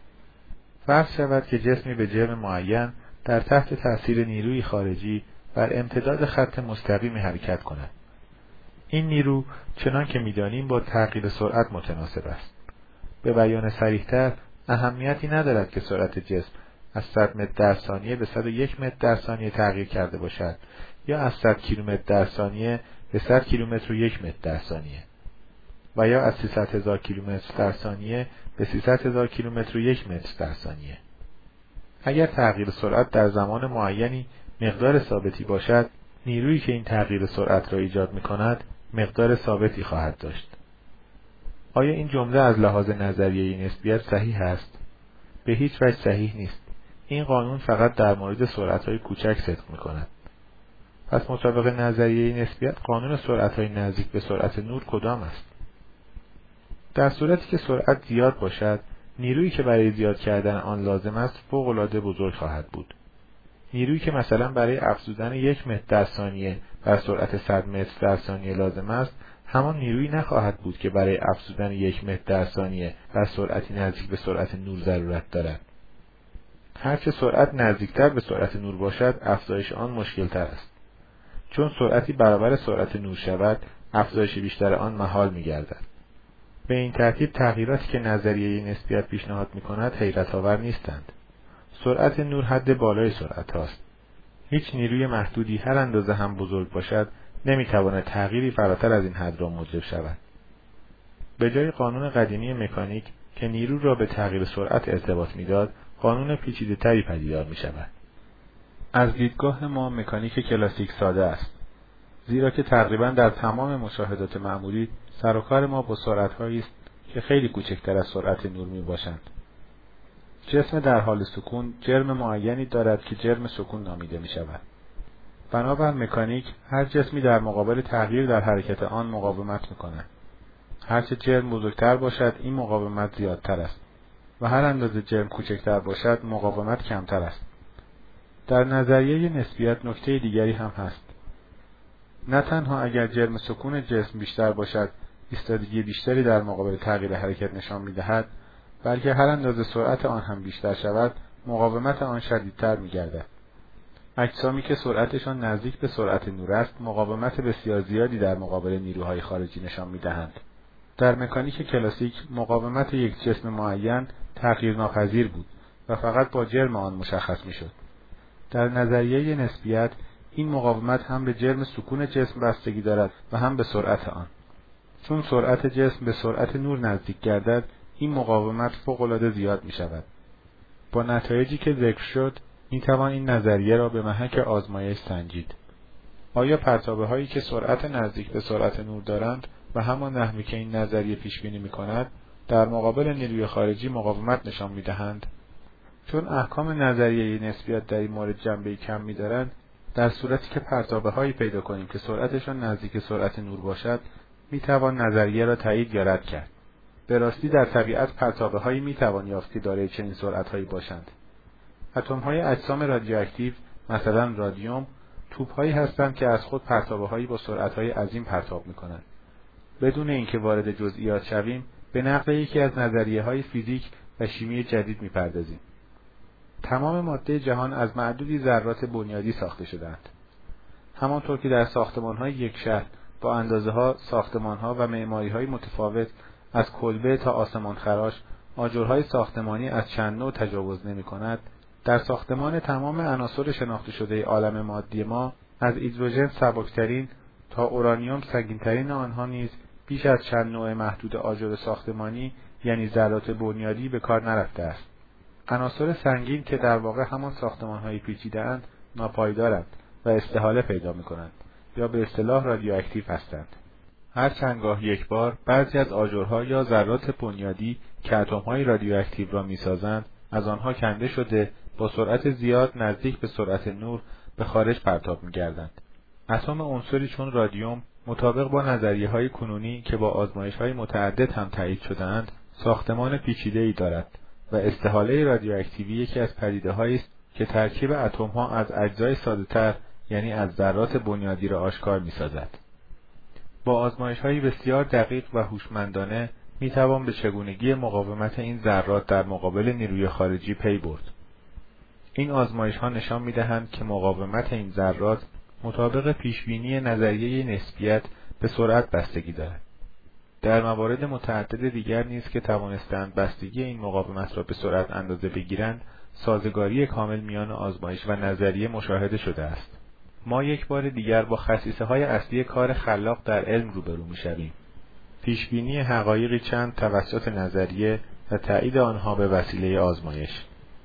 [SPEAKER 1] فرض شود که جسمی به جرم معین در تحت تأثیر نیروی خارجی بر امتداد خط مستقیمی حرکت کند. این نیرو چنان که می‌دانیم با تغییر سرعت متناسب است. به بیان صریح‌تر اهمیتی ندارد که سرعت جسم از صد متر در ثانیه به صد و یک متر در ثانیه تغییر کرده باشد یا از صد کیلومتر در ثانیه به صد کیلومتر و یک متر در ثانیه و یا از سیصد هزار کیلومتر در ثانیه به سیصد هزار کیلومتر و یک متر در ثانیه. اگر تغییر سرعت در زمان معینی مقدار ثابتی باشد، نیرویی که این تغییر سرعت را ایجاد می‌کند مقدار ثابتی خواهد داشت. آیا این جمله از لحاظ نظریه نسبیت صحیح است؟ به هیچ وجه صحیح نیست. این قانون فقط در مورد سرعت‌های کوچک صدق می‌کند. پس مطابق نظریه نسبیت قانون سرعت‌های نزدیک به سرعت نور کدام است؟ در صورتی که سرعت زیاد باشد، نیرویی که برای زیاد کردن آن لازم است فوق‌العاده بزرگ خواهد بود. نیرویی که مثلا برای افزودن یک متر در ثانیه بر سرعت صد متر در ثانیه لازم است، همان نیرویی نخواهد بود که برای افزودن یک متر در ثانیه بر سرعتی نزدیک به سرعت نور ضرورت دارد. هرچه سرعت نزدیکتر به سرعت نور باشد، افزایش آن مشکل‌تر است. چون سرعتی برابر سرعت نور شود، افزایش بیشتر آن محال می‌گردد. به این ترتیب تغییراتی که نظریه نسبیت پیشنهاد می‌کند حیرت‌آور نیستند. سرعت نور حد بالای سرعت هاست. هیچ نیروی محدودی هر اندازه هم بزرگ باشد نمیتواند تغییری فراتر از این حد را موجب شود. به جای قانون قدیمی مکانیک که نیرو را به تغییر سرعت ارتباط میداد، قانون پیچیده تری پدیدار می شود. از دیدگاه ما مکانیک کلاسیک ساده است، زیرا که تقریبا در تمام مشاهدات معمولی سر و کار ما با سرعت‌هایی است که خیلی کوچکتر از سرعت نور می باشند. جسم در حال سکون جرم معینی دارد که جرم سکون نامیده می شود. بنابر مکانیک هر جسمی در مقابل تغییر در حرکت آن مقاومت می کند. هرچه جرم بزرگتر باشد این مقاومت زیادتر است و هر اندازه جرم کوچکتر باشد مقاومت کمتر است. در نظریه نسبیت نکته دیگری هم هست. نه تنها اگر جرم سکون جسم بیشتر باشد ایستادگی بیشتری در مقابل تغییر حرکت نشان می دهد، بلکه هر اندازه سرعت آن هم بیشتر شود مقاومت آن شدیدتر می گردد. اجسامی که سرعتشان نزدیک به سرعت نور است مقاومت بسیار زیادی در مقابل نیروهای خارجی نشان می دهند. در مکانیک کلاسیک مقاومت یک جسم معین تغییرناپذیر بود و فقط با جرم آن مشخص می شد. در نظریه نسبیت این مقاومت هم به جرم سکون جسم بستگی دارد و هم به سرعت آن. چون سرعت جسم به سرعت نور نزدیک گردد، این مقاومت فوق‌العاده زیاد می شود. با نتایجی که ذکر شد، می توان این نظریه را به محک آزمایش سنجید. آیا پرتابه هایی که سرعت نزدیک به سرعت نور دارند و همان نحوی که این نظریه پیش بینی می کند، در مقابل نیروی خارجی مقاومت نشان می دهند؟ چون احکام نظریه نسبیت در این مورد جنبه‌ای کم می دارند، در صورتی که پرتابه هایی پیدا کنیم که سرعتشان نزدیک سرعت نور باشد، می توان نظریه را تایید یا رد کرد. به راستی در طبیعت پرتابه هایی می توان یافت که دارای چنین سرعت هایی باشند. اتم های اجسام رادیواکتیو، مثلا رادیوم، توپ هایی هستند که از خود پرتابه هایی با سرعت های عظیم پرتاب می کنند. بدون اینکه وارد جزئیات شویم، به نقل یکی از نظریه های فیزیک و شیمی جدید می پردازیم. تمام ماده جهان از معدودی ذرات بنیادی ساخته شده‌اند. همانطور که در ساختمان های یک شهر با اندازه ها، ساختمان ها و معماری های متفاوت از کلبه تا آسمان خراش، آجرهای ساختمانی از چند نوع تجاوز نمی کند، در ساختمان تمام عناصر شناخته شده عالم مادی ما، از هیدروژن سبکترین تا اورانیوم سنگین‌ترین آنها نیز بیش از چند نوع محدود آجر ساختمانی یعنی ذرات بنیادی به کار نرفته است. عناصر سنگین که در واقع همان ساختمان‌های پیچیده‌اند، ناپایدارند و استحاله پیدا می‌کنند یا به اصطلاح رادیواکتیو هستند. هر چند گاه یک بار بعضی از آجرها یا ذرات بنیادی که اتم‌های رادیواکتیو را می‌سازند، از آنها کنده شده با سرعت زیاد نزدیک به سرعت نور به خارج پرتاب می‌گردند. اتم عنصری چون رادیوم مطابق با نظریه‌های کنونی که با آزمایش‌های متعدد هم تایید شده‌اند، ساختمان پیچیده‌ای دارد و استحاله رادیواکتیوی یکی از پدیده‌هایی است که ترکیب اتم‌ها از اجزای ساده‌تر یعنی از ذرات بنیادی را آشکار می‌سازد. با آزمایش‌های بسیار دقیق و هوشمندانه می‌توان به چگونگی مقاومت این ذرات در مقابل نیروی خارجی پی برد. این آزمایش‌ها نشان می‌دهند که مقاومت این ذرات مطابق پیشبینی نظریه نسبیت به سرعت بستگی دارد. در موارد متعدد دیگر نیز که توانستند بستگی این مقاومت را به سرعت اندازه بگیرند، سازگاری کامل میان آزمایش و نظریه مشاهده شده است. ما یک بار دیگر با خصیصه‌های اصلی کار خلاق در علم روبرو می‌شویم. پیشبینی حقایقی چند توسط نظریه و تایید آنها به وسیله آزمایش.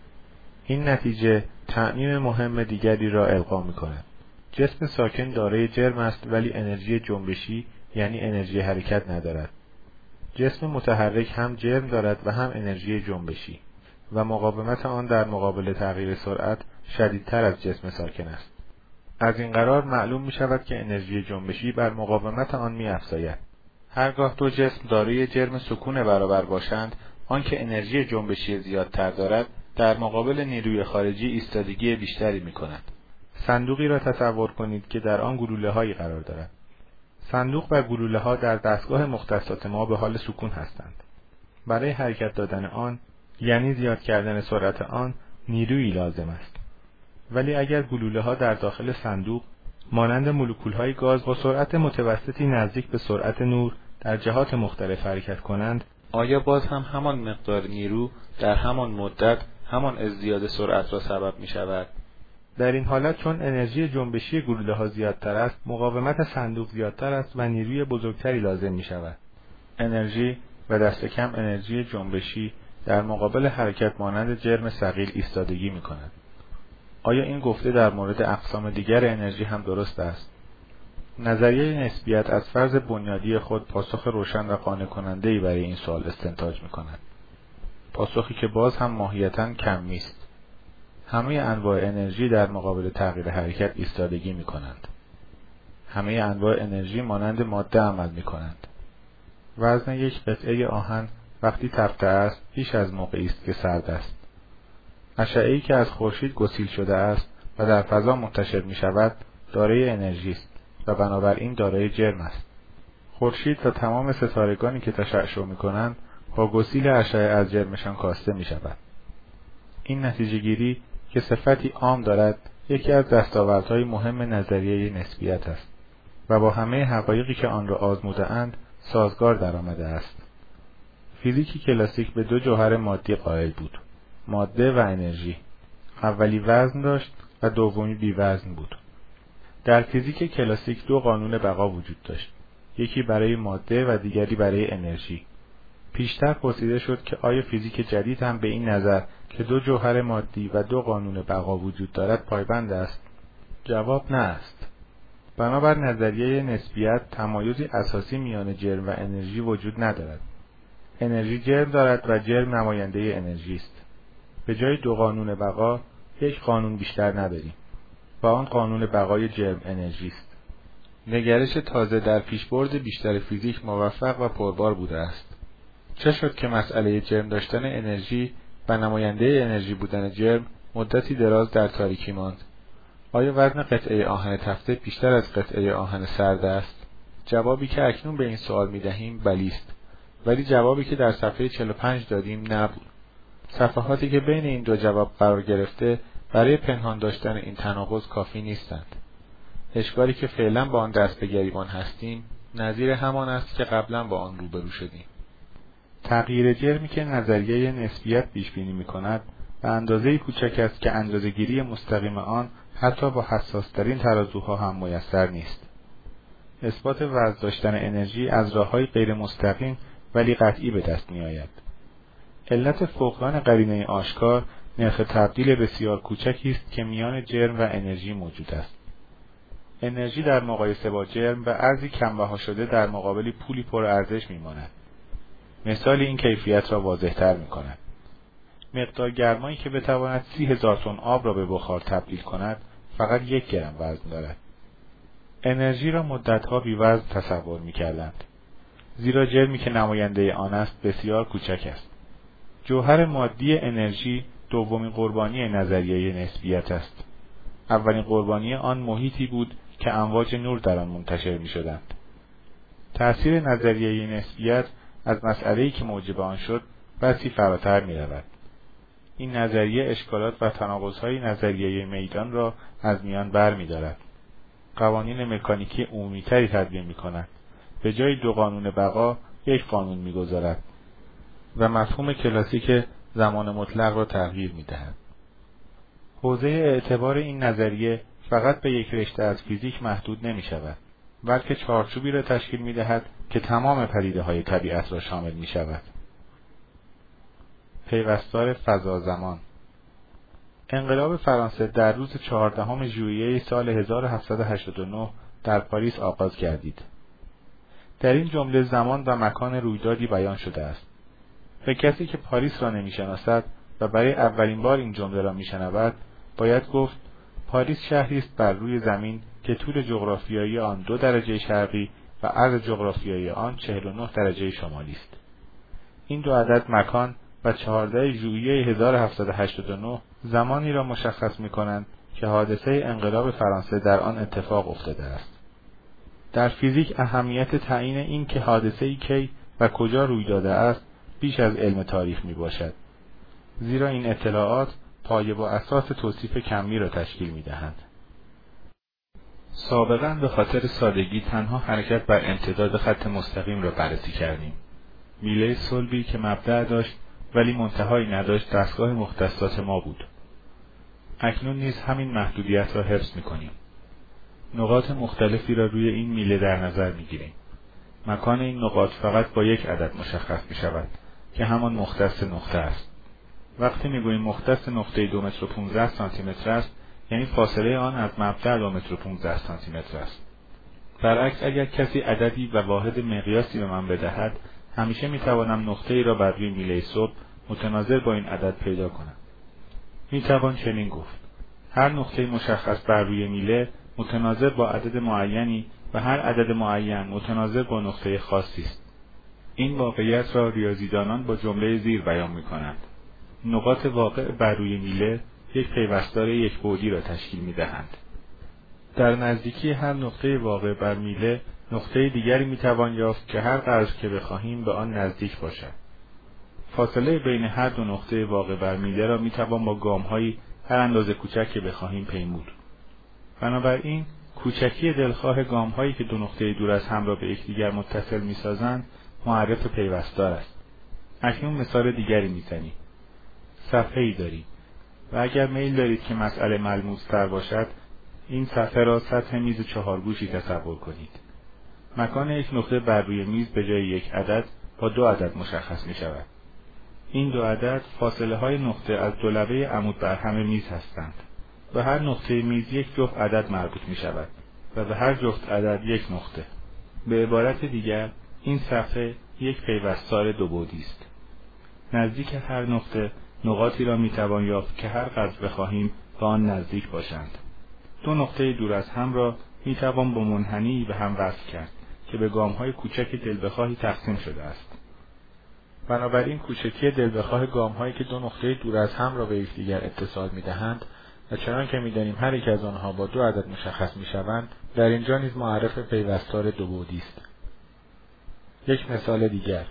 [SPEAKER 1] این نتیجه تعمیم مهم دیگری را القا می‌کند. جسم ساکن دارای جرم است ولی انرژی جنبشی یعنی انرژی حرکت ندارد. جسم متحرک هم جرم دارد و هم انرژی جنبشی و مقاومت آن در مقابل تغییر سرعت شدیدتر از جسم ساکن است. از این قرار معلوم می شود که انرژی جنبشی بر مقاومت آن می افزاید.
[SPEAKER 2] هرگاه دو جسم دارای جرم سکون برابر باشند، آنکه انرژی جنبشی زیادتر دارد در مقابل نیروی خارجی ایستادگی بیشتری می‌کند. صندوقی را تصور کنید که در آن گلوله‌هایی قرار دارد. صندوق و گلوله‌ها در دستگاه مختصات ما به حال سکون هستند. برای حرکت دادن آن، یعنی زیاد کردن سرعت آن، نیرویی لازم است. ولی اگر گلوله‌ها در داخل صندوق مانند مولکول‌های گاز با سرعت متوسطی نزدیک به سرعت نور در جهات مختلف حرکت کنند،
[SPEAKER 1] آیا باز هم همان مقدار نیرو در همان مدت همان ازدیاد سرعت را سبب می شود؟
[SPEAKER 2] در این حالت چون انرژی جنبشی گلوله‌ها زیادتر است، مقاومت صندوق زیادتر است و نیروی بزرگتری لازم می شود. انرژی و دست کم انرژی جنبشی در مقابل حرکت مانند جرم ثقیل ایستادگی می کند. آیا این گفته در مورد اقسام دیگر انرژی هم درست است؟ نظریه نسبیت از فرض بنیادی خود پاسخ روشن و قانع کننده‌ای برای این سوال استنتاج می کند. پاسخی که باز هم ماهیتاً کمی است. همه انواع انرژی در مقابل تغییر حرکت ایستادگی می کنند. همه انواع انرژی مانند ماده عمل می کنند. وزن یک قطعه آهن وقتی تفته است بیش از موقعی است که سرد است. اشعه‌ای که از خورشید گسیل شده است و در فضا منتشر می شود دارای انرژی است و بنابراین دارای جرم است. خورشید و تمام ستارگانی که تشعشع می کنند با گسیل اشعه از جرمشان کاسته می شود. این نتیجه گیری که صفتی عام دارد یکی از دستاوردهای مهم نظریه نسبیت است و با همه حقایقی که آن را آزموده اند سازگار درآمده است. فیزیک کلاسیک به دو جوهر مادی قائل بود، ماده و انرژی. اولی وزن داشت و دومی بی وزن بود. در فیزیک کلاسیک دو قانون بقا وجود داشت، یکی برای ماده و دیگری برای انرژی. پیشتر پرسیده شد که آیا فیزیک جدید هم به این نظر که دو جوهر مادی و دو قانون بقا وجود دارد پایبند است؟ جواب نه است. بنابر نظریه نسبیت تمایزی اساسی میان جرم و انرژی وجود ندارد. انرژی جرم دارد و جرم نماینده انرژی است. به جای دو قانون بقا یک قانون بیشتر نداریم و آن قانون بقای جرم انرژی است.
[SPEAKER 1] نگرش تازه در پیشبرد بیشتر فیزیک موفق و پربار بوده است. چه شد که مسئله جرم داشتن انرژی و نماینده انرژی بودن جرم مدتی دراز در تاریکی ماند؟ آیا وزن قطعه آهن تفته بیشتر از قطعه آهن سرد است؟ جوابی که اکنون به این سوال می‌دهیم بلی است، ولی جوابی که در صفحه چهل و پنج دادیم نبود. صفحاتی که بین این دو جواب قرار گرفته برای پنهان داشتن این تناقض کافی نیستند. اشکالی که فعلا با آن دست به گریبان هستیم نظیر همان است که قبلا با آن روبرو شدیم.
[SPEAKER 2] تغییر جرمی که نظریه نسبیت پیش بینی می‌کند به اندازه‌ای کوچک است که اندازه‌گیری مستقیم آن حتی با حساس‌ترین ترازوها هم میسر نیست. اثبات وزن داشتن انرژی از راه‌های غیر مستقیم ولی قطعی به دست می‌آید. علت فقدان قرینه آشکار نرخ تبدیل بسیار کوچکی است که میان جرم و انرژی موجود است. انرژی در مقایسه با جرم به ارزی کمبها شده در مقابل پولی پر ارزش می‌ماند. مثال این کیفیت را واضح‌تر می‌کند. مقدار گرمایی که بتواند سی هزار تن آب را به بخار تبدیل کند فقط یک گرم وزن دارد. انرژی را مدت‌ها بی وزن تصور می‌کردند، زیرا جرمی که نماینده آن است بسیار کوچک است. جوهر مادی انرژی دومین قربانی نظریه نسبیت است. اولین قربانی آن محیطی بود که امواج نور در آن منتشر می‌شدند. تأثیر نظریه نسبیت از مسئله‌ای که موجب آن شد بسی فراتر می‌رود. این نظریه اشکالات و تناقض‌های نظریه میدان را از میان برمی‌دارد. قوانین مکانیکی عمومی‌تری تدوین می‌کند. به جای دو قانون بقا یک قانون می‌گذارد و مفهوم کلاسیک زمان مطلق را تغییر می‌دهد. حوزه اعتبار این نظریه فقط به یک رشته از فیزیک محدود نمی‌شود، بلکه چارچوبی را تشکیل می‌دهد که تمام پدیده‌های طبیعت را شامل می‌شود. پیوستار فضا زمان. انقلاب فرانسه در روز چهاردهم ژوئیه سال هزار و هفتصد و هشتاد و نه در پاریس آغاز گردید. در این جمله زمان و مکان رویدادی بیان شده است. به کسی که پاریس را نمی‌شناسد و برای اولین بار این جمله را می‌شنود، باید گفت پاریس شهری است بر روی زمین که طول جغرافیایی آن دو درجه شرقی و عرض جغرافیایی آن چهل و نه درجه شمالی است. این دو عدد مکان و چهاردهم ژوئیه هزار و هفتصد و هشتاد و نه زمانی را مشخص می‌کنند که حادثه انقلاب فرانسه در آن اتفاق افتاده است. در فیزیک اهمیت تعیین این که حادثه‌ای کی و کجا روی داده است بیش از علم تاریخ میباشد، زیرا این اطلاعات پایه و اساس توصیف کمی را تشکیل میدهند. سابقاً به خاطر سادگی تنها حرکت بر امتداد خط مستقیم را بررسی کردیم. میله صلبی که مبدأ داشت ولی منتهایی نداشت دستگاه مختصات ما بود. اکنون نیز همین محدودیت را حفظ می‌کنیم. نقاط مختلفی را روی این میله در نظر می‌گیریم. مکان این نقاط فقط با یک عدد مشخص می‌شود که همان مختص نقطه است. وقتی می‌گوییم مختص نقطه دو متر و پانزده سانتی متر است، یعنی فاصله آن از مبدأ دو متر و پانزده سانتی متر است. برعکس اگر کسی عددی و واحد مقیاسی به من بدهد، همیشه می‌توانم نقطه‌ای را بر روی میله صلب متناظر با این عدد پیدا کنم. می‌توان چنین گفت: هر نقطه مشخص بر روی میله متناظر با عدد معینی و هر عدد معین متناظر با نقطه خاصی است. این واقعیت را ریاضیدانان با جمله زیر بیان می‌کنند: نقاط واقع بر روی میله یک پیوستار یکبعدی را تشکیل می‌دهند. در نزدیکی هر نقطه واقع بر میله نقطه دیگری می‌توان یافت که هر قدر که بخواهیم به آن نزدیک باشد. فاصله بین هر دو نقطه واقع بر میله را می‌توان با گام‌هایی هر اندازه کوچک که بخواهیم پیمود. بنابراین کوچکی دلخواه گام‌هایی که دو نقطه دور از هم را به یکدیگر متصل می‌سازند معرف پیوستار است. اکنون مثال دیگری می‌زنیم. صفحه‌ای دارید و اگر میل دارید که مسئله ملموس‌تر باشد، این صفحه را سطح میز چهارگوشی تصور کنید. مکان یک نقطه بر روی میز به جای یک عدد با دو عدد مشخص می‌شود. این دو عدد فاصله‌های نقطه از دو لبه عمود بر هم میز هستند. به هر نقطه میز یک جفت عدد مربوط می‌شود و به هر جفت عدد یک نقطه. به عبارت دیگر، این صفحه یک پیوستار دو بعدی است. نزدیک هر نقطه نقاطی را می‌توان یافت که هر قدر بخواهیم به آن نزدیک باشند. دو نقطه دور از هم را می‌توان با منحنی به هم وصل کرد که به گام‌های کوچک دلبخواهی تقسیم شده است. بنابراین کوچکی دلبخواه گام‌هایی که دو نقطه دور از هم را به یکدیگر اتصال می‌دهند و چنان که می‌دانیم هر یک از آنها با دو عدد مشخص می‌شوند، در اینجا نیز معرف پیوستار دو بعدی است. یک مثال دیگر: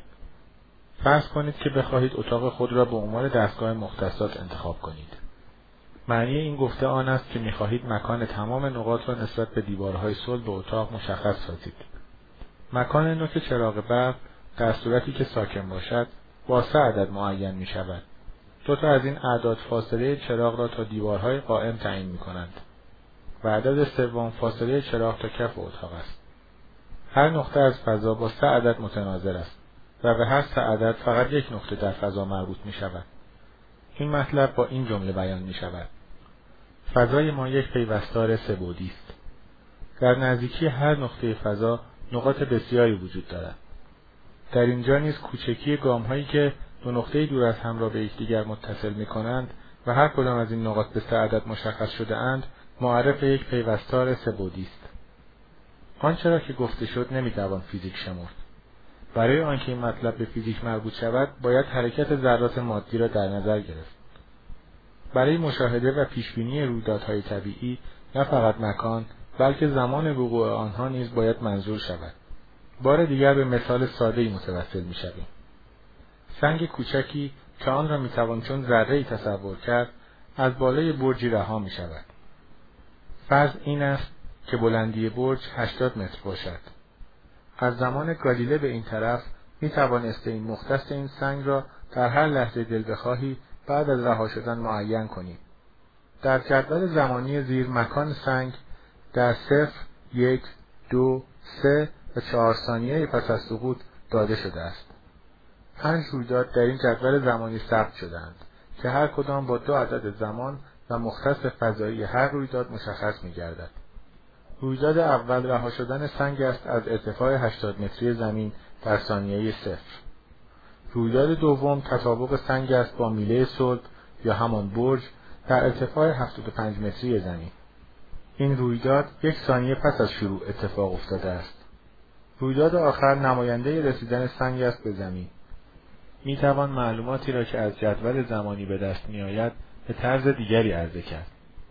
[SPEAKER 2] فرض کنید که بخواهید اتاق خود را به عنوان دستگاه مختصات انتخاب کنید. معنی این گفته آن است که می‌خواهید مکان تمام نقاط را نسبت به دیوارهای صلب اتاق مشخص سازید. مکان نوک چراغ برق در صورتی که ساکن باشد با سه عدد معین می‌شود. دو تا از این اعداد فاصله چراغ را تا دیوارهای قائم تعیین می‌کنند و عدد سوم فاصله چراغ تا کف اتاق است. هر نقطه از فضا با سه عدد متناظر است و به هر سه عدد فقط یک نقطه در فضا مربوط می‌شود. این مطلب با این جمله بیان می‌شود: فضای ما یک پیوستار سه بعدی است. در نزدیکی هر نقطه فضا نقاط بسیاری وجود دارد. در اینجا نیز کوچکی گام‌هایی که دو نقطه دور از هم را به یکدیگر متصل می‌کنند و هر کدام از این نقاط به سه عدد مشخص شده اند، معرف یک پیوستار سه بعدی است. آنچه را که گفته شد نمی‌توان فیزیک شمرد. برای آنکه این مطلب به فیزیک مربوط شود، باید حرکت ذرات مادی را در نظر گرفت. برای مشاهده و پیشبینی رویدادهای طبیعی، نه فقط مکان، بلکه زمان وقوع آنها نیز باید منظور شود. بار دیگر به مثال ساده‌ای متوسل می‌شویم. سنگ کوچکی که آن را می‌توان چون ذره‌ای تصور کرد، از بالای برجی رها می‌شود. فرض این است که بلندی برج هشتاد متر باشد. از زمان گالیله به این طرف می‌توانستیم مختص این سنگ را در هر لحظه دل بخواهی بعد از رها شدن معین کنیم. در جدول زمانی زیر مکان سنگ در صفر، یک، دو، سه و چهار ثانیه پس از سقوط داده شده است. پنج رویداد در این جدول زمانی ثبت شده‌اند که هر کدام با دو عدد زمان و مختص فضایی هر رویداد مشخص می‌گردد. رویداد اول رها شدن سنگ است از ارتفاع هشتاد متری زمین در ثانیه صفر. رویداد دوم تطابق سنگ است با میله صلب یا همان برج در ارتفاع هفتاد و پنج متری زمین. این رویداد یک ثانیه پس از شروع اتفاق افتاده است.
[SPEAKER 3] رویداد آخر نماینده رسیدن سنگ است به زمین.
[SPEAKER 2] می توان معلوماتی را که از جدول زمانی به دست می آید به طرز دیگری عرضه کرد.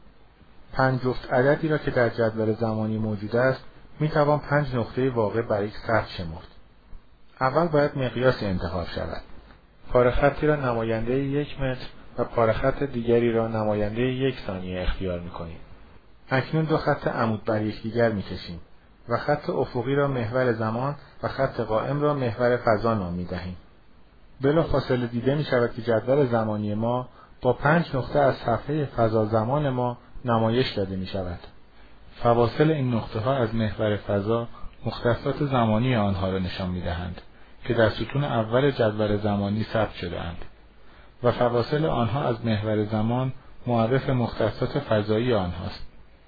[SPEAKER 3] پنج جفت عددی را که در جدول زمانی موجود است می توان پنج نقطه واقع بر یک سطح شمرد. اول باید مقیاسی انتخاب شود.
[SPEAKER 2] پاره خطی را نماینده یک متر و پاره خط دیگری را نماینده یک ثانیه اختیار می کنیم.
[SPEAKER 3] اکنون دو خط عمود بر یکدیگر می کشیم و خط افقی را محور زمان و خط قائم را محور فضا نام می دهیم. بلافاصله دیده می شود که جدول زمانی ما با پنج نقطه از صفحه فضا زمان ما نمایش داده می شود.
[SPEAKER 1] فواصل این نقطه ها از محور فضا مختصات زمانی آنها را نشان می دهند که در ستون اول جدول زمانی ثبت شده اند و فواصل آنها از محور زمان معرف مختصات فضایی آنهاست.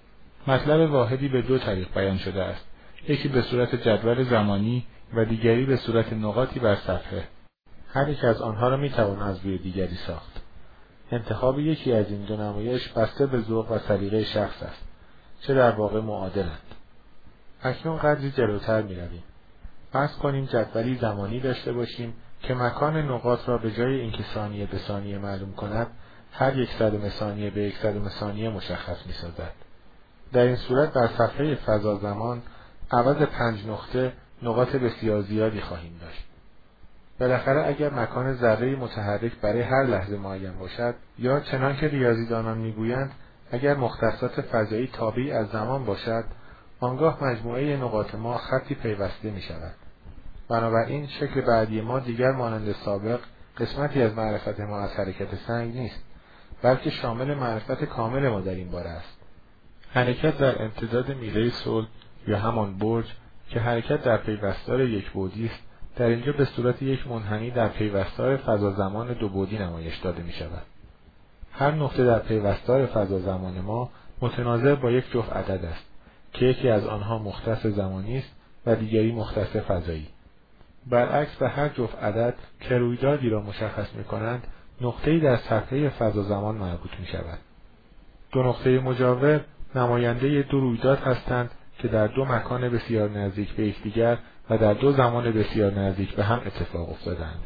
[SPEAKER 1] مطلب واحدی به دو طریق بیان شده است، یکی به صورت جدول زمانی و دیگری به صورت نقاطی بر صفحه.
[SPEAKER 2] هر یک از آنها را می توان از روی دیگری ساخت. انتخاب یکی از این دو نمایش بسته به ذوق و سلیقه شخص است، چه در واقع معادلند. اکنون قدری جلوتر می رویم. فرض کنیم جدولی زمانی داشته باشیم که مکان نقاط را به جای اینکه ثانیه به ثانیه معلوم کند، هر یک صدم ثانیه به یک صدم ثانیه مشخص می سازد. در این صورت بر صفحه فضا زمان عوض پنج نقطه نقاط بسیار زیادی خواهیم داشت. بالاخره اگر مکان ذره متحرک برای هر لحظه معین باشد، یا چنان که ریاضیدانان میگویند اگر مختصات فضایی تابعی از زمان باشد، آنگاه مجموعه نقاط ما خطی پیوسته می شود. بنابراین شکل بعدی ما دیگر مانند سابق قسمتی از معرفت ما از حرکت سنگ نیست، بلکه شامل معرفت کامل ما در این باره است.
[SPEAKER 1] حرکت در امتداد میله صلب یا همان برج که حرکت در پیوستار یک بعدی است، در اینجا به صورت یک منحنی در پیوستار فضا زمان دو بعدی نمایش داده می شود. هر نقطه در پیوستار فضا زمان ما متناظر با یک جفت عدد است که یکی از آنها مختص زمانی است و دیگری مختص فضایی. برعکس به هر جفت عدد که رویدادی را مشخص می کنند، نقطه‌ای در صفحه فضا زمان مربوط می شود. دو نقطه مجاور نماینده دو رویداد هستند که در دو مکان بسیار نزدیک به یکدیگر و در دو زمان بسیار نزدیک به هم اتفاق افتادند.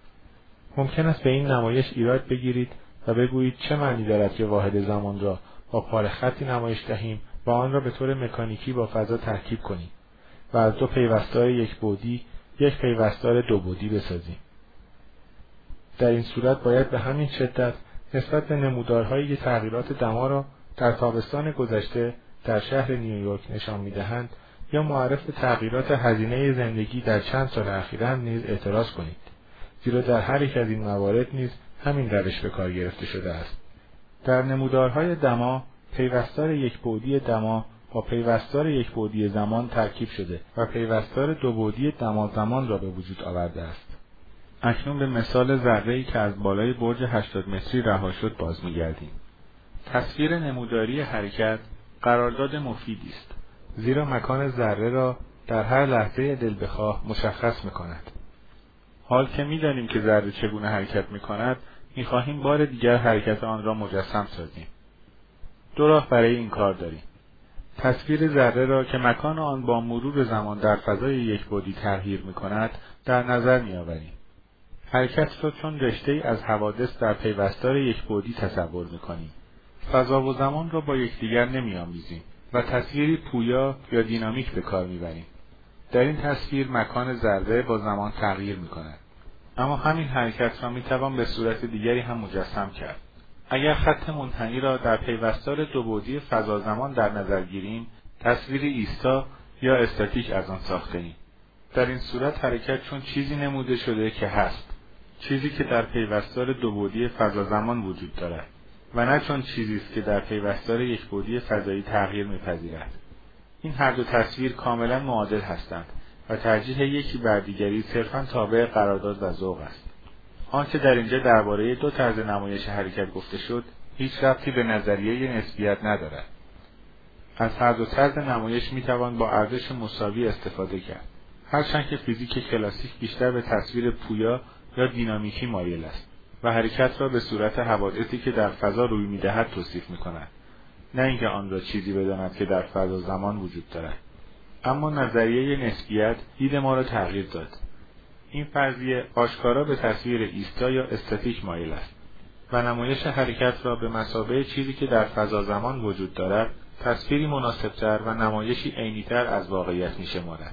[SPEAKER 1] ممکن است به این نمایش ایراد بگیرید و بگویید چه معنی دارد که واحد زمان را با پاره خطی نمایش دهیم و آن را به طور مکانیکی با فضا ترکیب کنیم و از دو پیوستار یک بعدی یک پیوستار دو بعدی بسازیم. در این صورت باید به همین شدت نسبت به نمودارهایی که تغییرات دما را در تابستان گذشته در شهر نیویورک نشان می‌دهند یا معرف تغییرات هزینه زندگی در چند سال اخیراً نیز اعتراض کنید، زیرا در هر یک از این موارد نیز همین روش به کار گرفته شده است. در نمودارهای دما، پیوستار یک بعدی دما با پیوستار یک بعدی زمان ترکیب شده و پیوستار دو بعدی دما زمان را به وجود آورده است. اکنون به مثال ذره‌ای که از بالای برج هشتاد متری رها شد باز می‌گردیم.
[SPEAKER 2] تصویر نموداری حرکت قرارداد مفیدی است، زیرا مکان ذره را در هر لحظه دل بخواه مشخص می‌کند. حال که می‌دانیم که ذره چگونه حرکت می‌کند، می‌خواهیم بار دیگر حرکت آن را مجسم سازیم. دو راه برای این کار داریم. تصویر ذره را که مکان آن با مرور زمان در فضای یک بعدی تغییر می‌کند در نظر می‌آوریم. حرکت را چون رشته‌ای از حوادث در پیوستار یک بعدی تصور می‌کنیم. فضا و زمان را با یکدیگر نمی‌آمیزیم و تصویری پویا یا دینامیک به کار می‌بریم. در این تصویر مکان ذره با زمان تغییر می‌کند. اما همین حرکت را می‌توان به صورت دیگری هم مجسم کرد. اگر خط منحنی را در پیوستار دو بعدی فضا زمان در نظر گیریم، تصویری ایستا یا استاتیک از آن ساخته‌ایم. در این صورت حرکت چون چیزی نموده شده که هست، چیزی که در پیوستار دو بعدی فضا زمان وجود دارد و نه چون چیزی است که در پیوستار یک بعدی فضایی تغییر می‌پذیرد. این هر دو تصویر کاملا معادل هستند و ترجیح یکی بر دیگری صرفاً تابع قرارداد و ذوق است. آنچه در اینجا درباره دو طرز نمایش حرکت گفته شد، هیچ ربطی به نظریه نسبیت ندارد. از هر دو طرز نمایش می‌توان با ارزش مساوی استفاده کرد، هرچند که فیزیک کلاسیک بیشتر به تصویر پویا یا دینامیکی مایل است و حرکت را به صورت حوادثی که در فضا روی می‌دهد توصیف می‌کند، نه اینکه آن را چیزی بداند که در فضا زمان وجود دارد. اما نظریه نسبیت دید ما را تغییر داد. این فرضیه آشکارا به تصویر ایستا یا استاتیک مایل است و نمایش حرکت را به مثابه چیزی که در فضا زمان وجود دارد تصویری مناسبتر و نمایشی عینی‌تر از واقعیت می‌شمارد.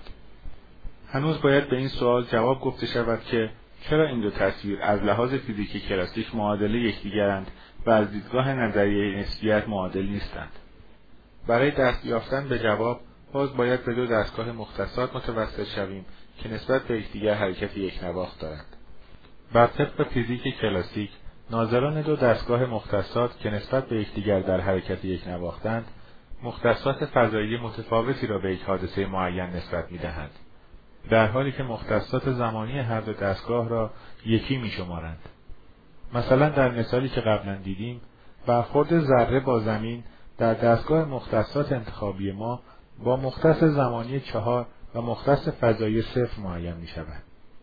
[SPEAKER 2] هنوز باید به این سوال جواب گفته شود که چرا این دو تصویر از لحاظ فیزیکی کلاسیک معادل یکدیگرند و از دیدگاه نظریه نسبیت معادل نیستند. برای دست یافتن به جواب باز باید به دو دستگاه مختصات متوسل شویم که نسبت به یکدیگر حرکت یکنواخت دارند. بر طبق فیزیک کلاسیک، ناظران دو دستگاه مختصات که نسبت به یکدیگر در حرکت یکنواختند، مختصات فضایی متفاوتی را به یک حادثه معین نسبت می‌دهند، در حالی که مختصات زمانی هر دو دستگاه را یکی می‌شمارند. مثلا در مثالی که قبلا دیدیم، برخورد ذره با زمین در دستگاه مختصات انتخابی ما با مختص زمانی چهار و مختص فضایی صفر معین می‌شود.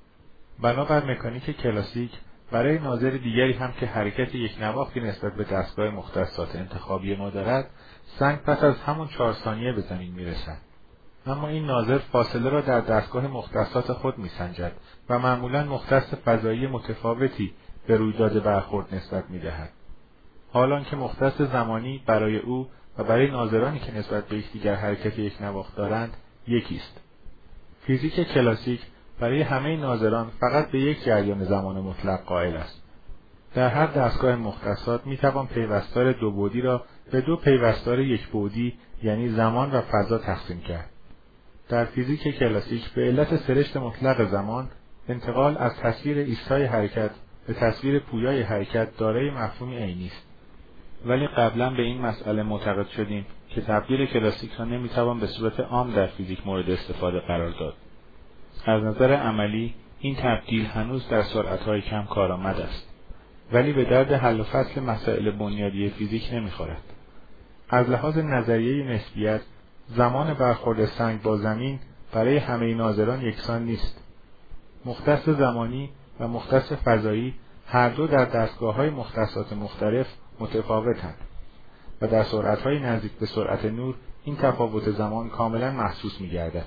[SPEAKER 2] بنابر مکانیک کلاسیک، برای ناظر دیگری هم که حرکت یکنواختی نسبت به دستگاه مختصات انتخابی ما دارد، سنگ پس از همون چهار ثانیه به زمین میرسد. اما این ناظر فاصله را در دستگاه مختصات خود میسنجد و معمولاً مختص فضایی متفاوتی به رویداد برخورد نسبت میدهد، حالان که مختص زمانی برای او و برای ناظرانی که نسبت به یکدیگر حرکت یکنواخت دارند یکی است. فیزیک کلاسیک برای همه ناظران فقط به یک جریان زمان مطلق قائل است. در هر دستگاه مختصات میتوان پیوستار دو بعدی را به دو پیوستار یک بعدی یعنی زمان و فضا تقسیم کرد. در فیزیک کلاسیک به علت سرشت مطلق زمان، انتقال از تصویر ایستای حرکت به تصویر پویای حرکت دارای مفهومی عینی است. ولی قبلا به این مسئله معتقد شدیم که تبدیل کلاسیک را نمیتوان به صورت عام در فیزیک مورد استفاده قرار داد. از نظر عملی این تبدیل هنوز در سرعت‌های کم کارآمد است، ولی به درد حل و فصل مسائل بنیادی فیزیک نمیخورد. از لحاظ نظریه نسبیت، زمان برخورد سنگ با زمین برای همه ناظران یکسان نیست. مختص زمانی و مختص فضایی هر دو در دستگاه‌های مختصات مختلف متفاوتند و در سرعت‌های نزدیک به سرعت نور این تفاوت زمان کاملا محسوس می‌گردد.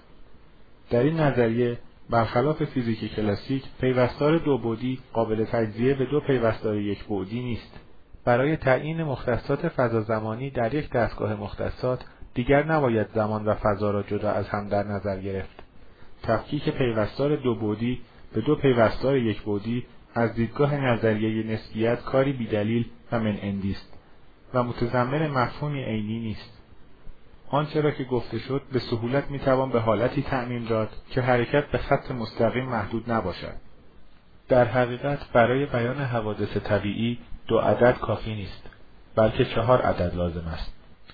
[SPEAKER 2] در این نظریه برخلاف فیزیک کلاسیک، پیوستار دو بعدی قابل تجزیه به دو پیوستار یک بعدی نیست. برای تعیین مختصات فضا زمانی در یک دستگاه مختصات دیگر نباید زمان و فضا را جدا از هم در نظر گرفت. تفکیک پیوستار دو بعدی به دو پیوستار یک بعدی از دیدگاه نظریه نسبیت کاری بی‌دلیل و منعندی است و متضمن مفهومی عینی نیست. آنچه را که گفته شد به سهولت میتوان به حالتی تعمیم داد که حرکت به خط مستقیم محدود نباشد. در حقیقت برای بیان حوادث طبیعی دو عدد کافی نیست، بلکه چهار عدد لازم است.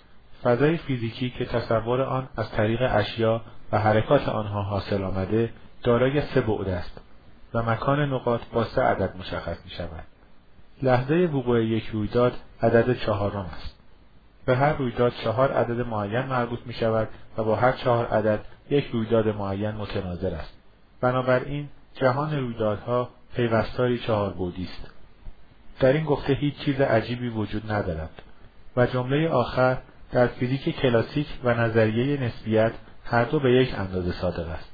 [SPEAKER 2] فضای فیزیکی که تصور آن از طریق اشیا و حرکات آنها حاصل آمده دارای سه بعد است و مکان نقاط با سه عدد مشخص می شود. لحظه وقوع یک رویداد عدد چهارم است. به هر رویداد چهار عدد معین مربوط می شود و با هر چهار عدد یک رویداد معین متناظر است. بنابراین جهان رویدادها پیوستاری چهار بعدی است. در این گفته هیچ چیز عجیبی وجود ندارد و جمله آخر در فیزیک کلاسیک و نظریه نسبیت هر دو به یک اندازه صادق است.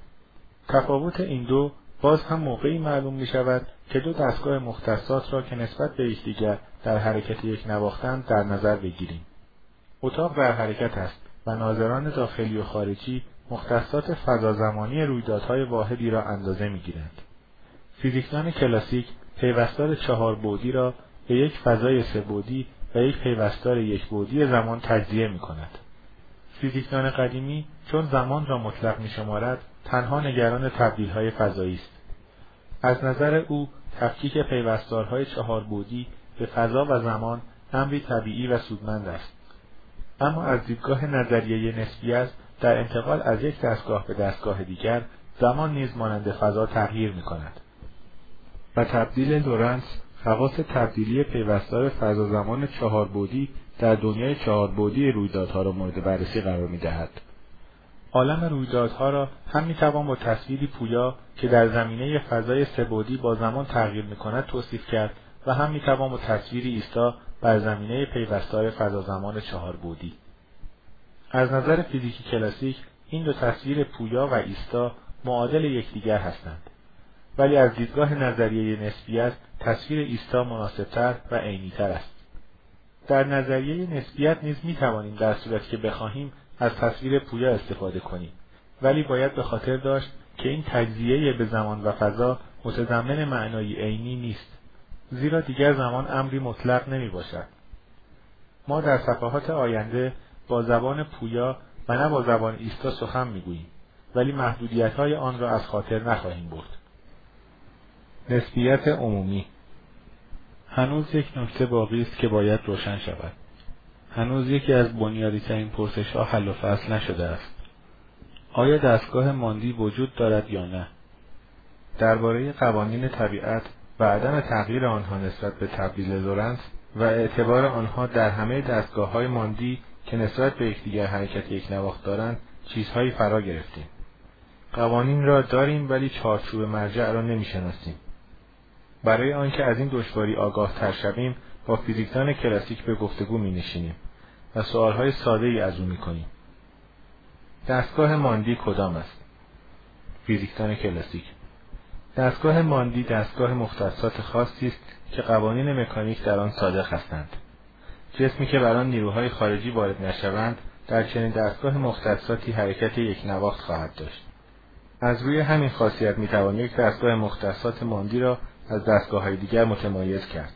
[SPEAKER 2] تفاوت این دو باز هم موقعی معلوم می شود که دو دستگاه مختصات را که نسبت به یکدیگر در حرکت یک نواختند در نظر بگیریم. اتاق در حرکت است و ناظران داخلی و خارجی مختصات فضا زمانی رویدادهای واحدی را اندازه می گیرند. فیزیکدان کلاسیک پیوستار چهار بعدی را به یک فضای سه بعدی و یک پیوستار یک بعدی زمان تجزیه می کند. فیزیکدان قدیمی چون زمان را مطلق می شمارد تنها نگران تبدیل‌های فضایی است. از نظر او تفکیک پیوستارهای چهار بعدی به فضا و زمان امری طبیعی و سودمند است. اما از دیدگاه نظریه نسبیت در انتقال از یک دستگاه به دستگاه دیگر زمان نیز مانند فضا تغییر می کند و تبدیل لورنس خواص تبدیلی پیوستار فضا زمان چهار بعدی در دنیای چهار بعدی رویدادها را مورد بررسی قرار می دهد. عالم رویدادها را هم می توان با تصویری پویا که در زمینه فضای سه بعدی با زمان تغییر می کند توصیف کرد و هم می توان با تصویری ایستا بر زمینه پیوستار فضا زمان چهار بعدی. از نظر فیزیک کلاسیک
[SPEAKER 3] این دو تصویر پویا و ایستا معادل یکدیگر هستند، ولی از دیدگاه نظریه نسبیت تصویر ایستا مناسبتر و عینی‌تر است. در نظریه نسبیت نیز می توانیم در صورتی که بخواهیم از تصویر پویا استفاده کنیم، ولی باید به خاطر داشت که این تجزیه به زمان و فضا متضمن معنایی عینی نیست، زیرا دیگر زمان امری مطلق نمی باشد. ما در صفحات آینده با زبان پویا و نه با زبان ایستا سخن می گوییم، ولی محدودیت‌های آن را از خاطر نخواهیم برد.
[SPEAKER 1] نسبیت عمومی.
[SPEAKER 2] هنوز یک نکته باقی است که باید روشن شود. هنوز یکی از بنیادی‌ترین پرسش‌ها حل و فصل نشده است. آیا دستگاه ماندی وجود دارد یا نه؟
[SPEAKER 3] درباره قوانین طبیعت و عدم تغییر آنها نسبت به تبدیل لورنس و اعتبار آنها در همه دستگاه‌های ماندی که نسبت به یکدیگر حرکت یک نواخت دارند چیزهایی فرا گرفتیم. قوانین را داریم ولی چارچوب مرجع را نمی‌شناسیم. برای آنکه از این دشواری آگاه تر شویم با فیزیکدان کلاسیک به گفتگو می‌نشینیم و سوالهای ساده‌ای از او می‌کنیم. دستگاه ماندی کدام است؟ فیزیکدان کلاسیک: دستگاه ماندی دستگاه مختصات خاصی است که قوانین مکانیک در آن صادق هستند. جسمی که بر آن نیروهای خارجی وارد نشوند در چنین دستگاه مختصاتی حرکت یک نواخت خواهد داشت. از روی همین خاصیت می‌توان یک دستگاه مختصات ماندی را از دستگاه‌های دیگر متمایز کرد.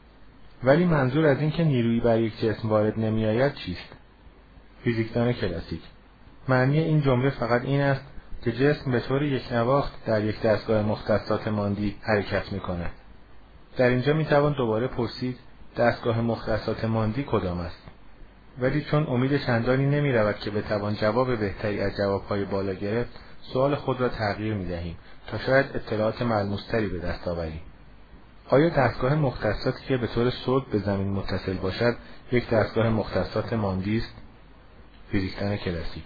[SPEAKER 3] ولی منظور از این که نیرویی بر یک جسم وارد نمی‌آید چیست؟ فیزیکدان کلاسیک: معنی این جمله فقط این است که جسم به طور یک نواخت در یک دستگاه مختصات ماندی حرکت می‌کند. در اینجا می‌توان دوباره پرسید دستگاه مختصات ماندی کدام است؟ ولی چون امید چندانی نمی‌رود که بتوان جواب بهتری از جواب‌های بالا گرفت، سوال خود را تغییر می‌دهیم تا شاید اطلاعات ملموس‌تری به دست آوریم. آیا دستگاه مختصاتی که به طور صلب به زمین متصل باشد یک دستگاه مختصات ماندی است؟ فیزیکدان کلاسیک: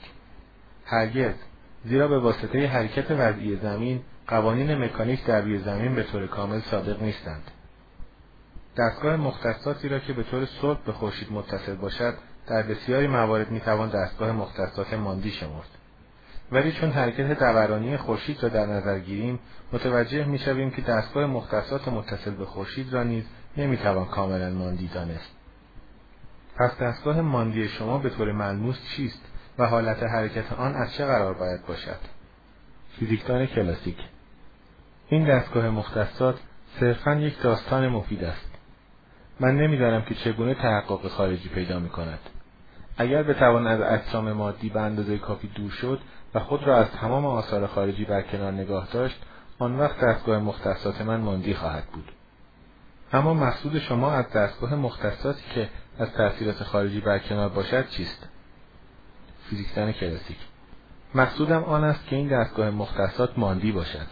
[SPEAKER 3] هرگز، زیرا به واسطه حرکت وضعی زمین قوانین مکانیک در روی زمین به طور کامل صادق نیستند. دستگاه مختصاتی را که به طور صلب به خورشید متصل باشد در بسیاری موارد میتوان دستگاه مختصات ماندی شمرد. ولی چون حرکت دورانی خورشید را در نظر گیریم متوجه میشویم که دستگاه مختصات متصل به خورشید را نیز نمیتوان کاملا ماندی دانست. پس دستگاه ماندی شما به طور ملموس چیست و حالت حرکت آن از چه قرار باید باشد؟
[SPEAKER 1] فیزیکدان کلاسیک:
[SPEAKER 3] این دستگاه مختصات صرفاً یک داستان مفید است. من نمی‌دانم که چگونه تحقق خارجی پیدا می‌کند. اگر بتوان از اجسام مادی به اندازه کافی دور شد و خود را از تمام آثار خارجی برکنار نگاه داشت، آن وقت دستگاه مختصات من ماندی خواهد بود. اما مقصود شما از دستگاه مختصاتی که از تأثیرات خارجی برکنار باشد چیست؟ فیزیکدان کلاسیک: مقصودم آن است که این دستگاه مختصات ماندی باشد.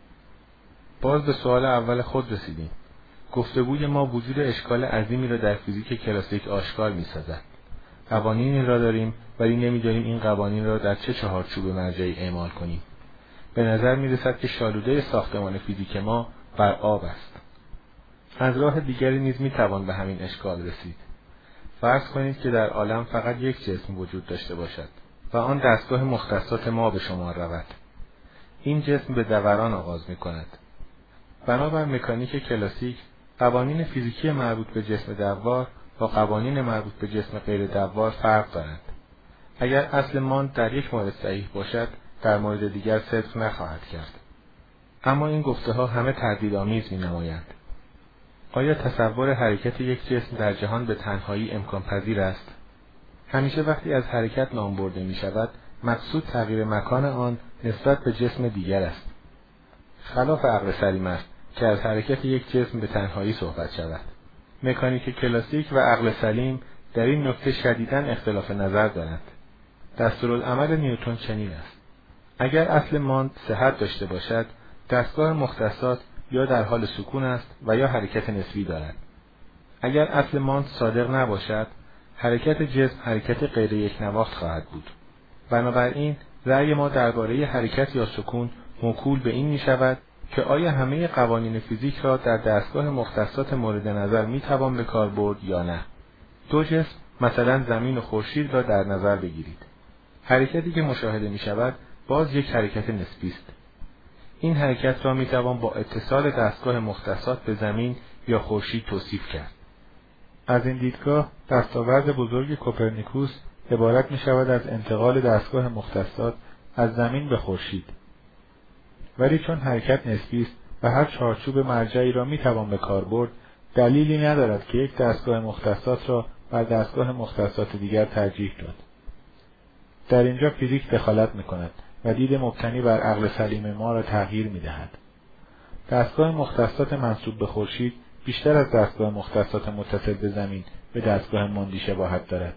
[SPEAKER 3] باز به سوال اول خود رسیدیم. گفتگوی ما وجود اشکال عظیمی را در فیزیک کلاسیک آشکار می‌سازد. قوانینی را داریم ولی نمی‌دانیم این قوانین را در چه چهارچوب مرجعی اعمال کنیم. به نظر می‌رسد که شالوده ساختمان فیزیک ما بر آب است. از راه دیگری نیز می‌توان به همین اشکال رسید. فرض کنید که در عالم فقط یک جسم وجود داشته باشد و آن دستگاه مختصات ما به شمار رود. این جسم به دوران آغاز می‌کند. بنابر مکانیک کلاسیک، قوانین فیزیکی مربوط به جسم دوار با قوانین مربوط به جسم غیر دوار فرق دارند. اگر اصل ماند در یک مورد صحیح باشد، در مورد دیگر صدق نخواهد کرد. اما این گفته‌ها همه تردیدآمیز می‌نمایند. آیا تصور حرکت یک جسم در جهان به تنهایی امکان پذیر است؟ همیشه وقتی از حرکت نام برده می‌شود، مقصود تغییر مکان آن نسبت به جسم دیگر است. خلاف عقل سلیم است که از حرکت یک جسم به تنهایی صحبت شود. مکانیک کلاسیک و عقل سلیم در این نکته شدیداً اختلاف نظر دارند. دستورالعمل نیوتن چنین است: اگر اصل ماند صحت داشته باشد، دستگاه مختصات یا در حال سکون است و یا حرکت نسبی دارد. اگر اصل ماند صادق نباشد، حرکت جسم حرکت غیر یک نواخت خواهد بود. بنابراین رأی ما درباره حرکت یا سکون موکول به این می شود که آیا همه قوانین فیزیک را در دستگاه مختصات مورد نظر می توان به کار برد یا نه. دو جسم مثلا زمین و خورشید را در نظر بگیرید. حرکتی که مشاهده می شود باز یک حرکت نسبی است. این حرکت را می توان با اتصال دستگاه مختصات به زمین یا خورشید توصیف کرد. از این دیدگاه دستاورد بزرگ کوپرنیکوس عبارت می شود از انتقال دستگاه مختصات از زمین به خورشید. ولی چون حرکت نسبی است و هر چارچوب مرجعی را می توان به کار برد، دلیلی ندارد که یک دستگاه مختصات را بر دستگاه مختصات دیگر ترجیح داد. در اینجا فیزیک دخالت می کند و دید مبتنی بر عقل سلیم ما را تغییر می دهد. دستگاه مختصات منسوب به خورشید بیشتر از دستگاه مختصات متصل به زمین به دستگاه ماندی شباهت دارد.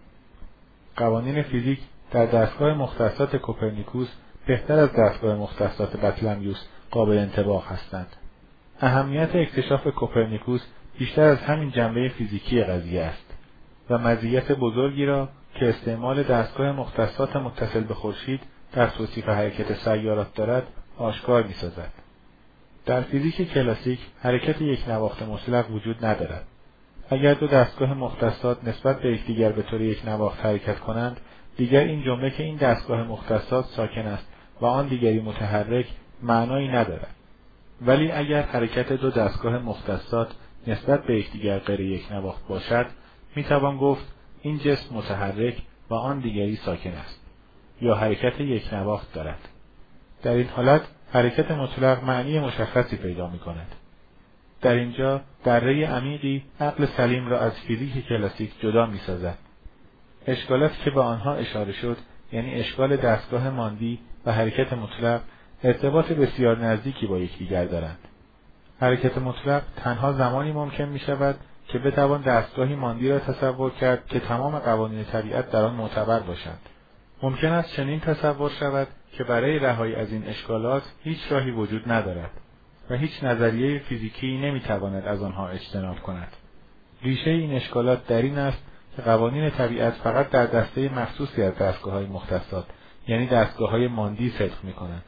[SPEAKER 3] قوانین فیزیک در دستگاه مختصات کوپرنیکوس بهتر از دستگاه مختصات بطلمیوس قابل انطباق هستند. اهمیت اکتشاف کوپرنیکوس بیشتر از همین جنبه فیزیکی قضیه است و مزیت بزرگی را که استعمال دستگاه مختصات متصل به خورشید در توصیف حرکت سیارات دارد آشکار می‌سازد. در فیزیک کلاسیک حرکت یک نواخت مطلق وجود ندارد. اگر دو دستگاه مختصات نسبت به یکدیگر به طور یک نواخت حرکت کنند، دیگر این جمله که این دستگاه مختصات ساکن است و آن دیگری متحرک معنایی ندارد. ولی اگر حرکت دو دستگاه مختصات نسبت به یکدیگر غیر یک نواخت باشد، میتوان گفت این جسم متحرک و آن دیگری ساکن است یا حرکت یک نواخت دارد. در این حالت حرکت مطلق معنی مشخصی پیدا می‌کند. در اینجا دره عمیقی عقل سلیم را از فیزیک کلاسیک جدا می‌سازد. اشکالاتی که به آنها اشاره شد، یعنی اشکال دستگاه ماندی و حرکت مطلق، ارتباط بسیار نزدیکی با یکدیگر دارند. حرکت مطلق تنها زمانی ممکن می‌شود که بتوان دستگاهی ماندی را تصور کرد که تمام قوانین طبیعت در آن معتبر باشند. ممکن است چنین تصور شود که برای رهایی از این اشکالات هیچ راهی وجود ندارد و هیچ نظریه فیزیکی نمیتواند از آنها اجتناب کند. ریشه این اشکالات در این است که قوانین طبیعت فقط در دسته مخصوصی از دستگاه‌های مختصات، یعنی دستگاه‌های ماندی صدق می‌کنند.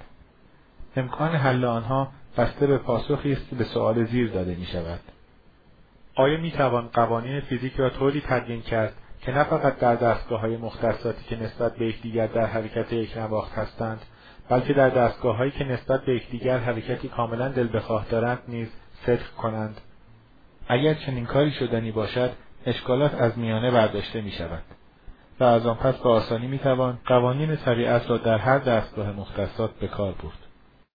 [SPEAKER 3] امکان حل آنها بسته به پاسخی است که به سؤال زیر داده می‌شود: آیا می‌توان قوانین فیزیک را طوری تدوین کرد که نه فقط در دستگاه‌های مختصاتی که نسبت به یکدیگر در حرکت یک نواخت هستند، بلکه در دستگاه‌هایی که نسبت به یکدیگر حرکتی کاملا دل بخواه دارند نیز صدق کنند؟ اگر چنین کاری شدنی باشد، اشکالات از میانه برداشته می‌شود و از آن پس به آسانی می‌توان قوانین طبیعت را در هر دستگاه مختصات به کار برد.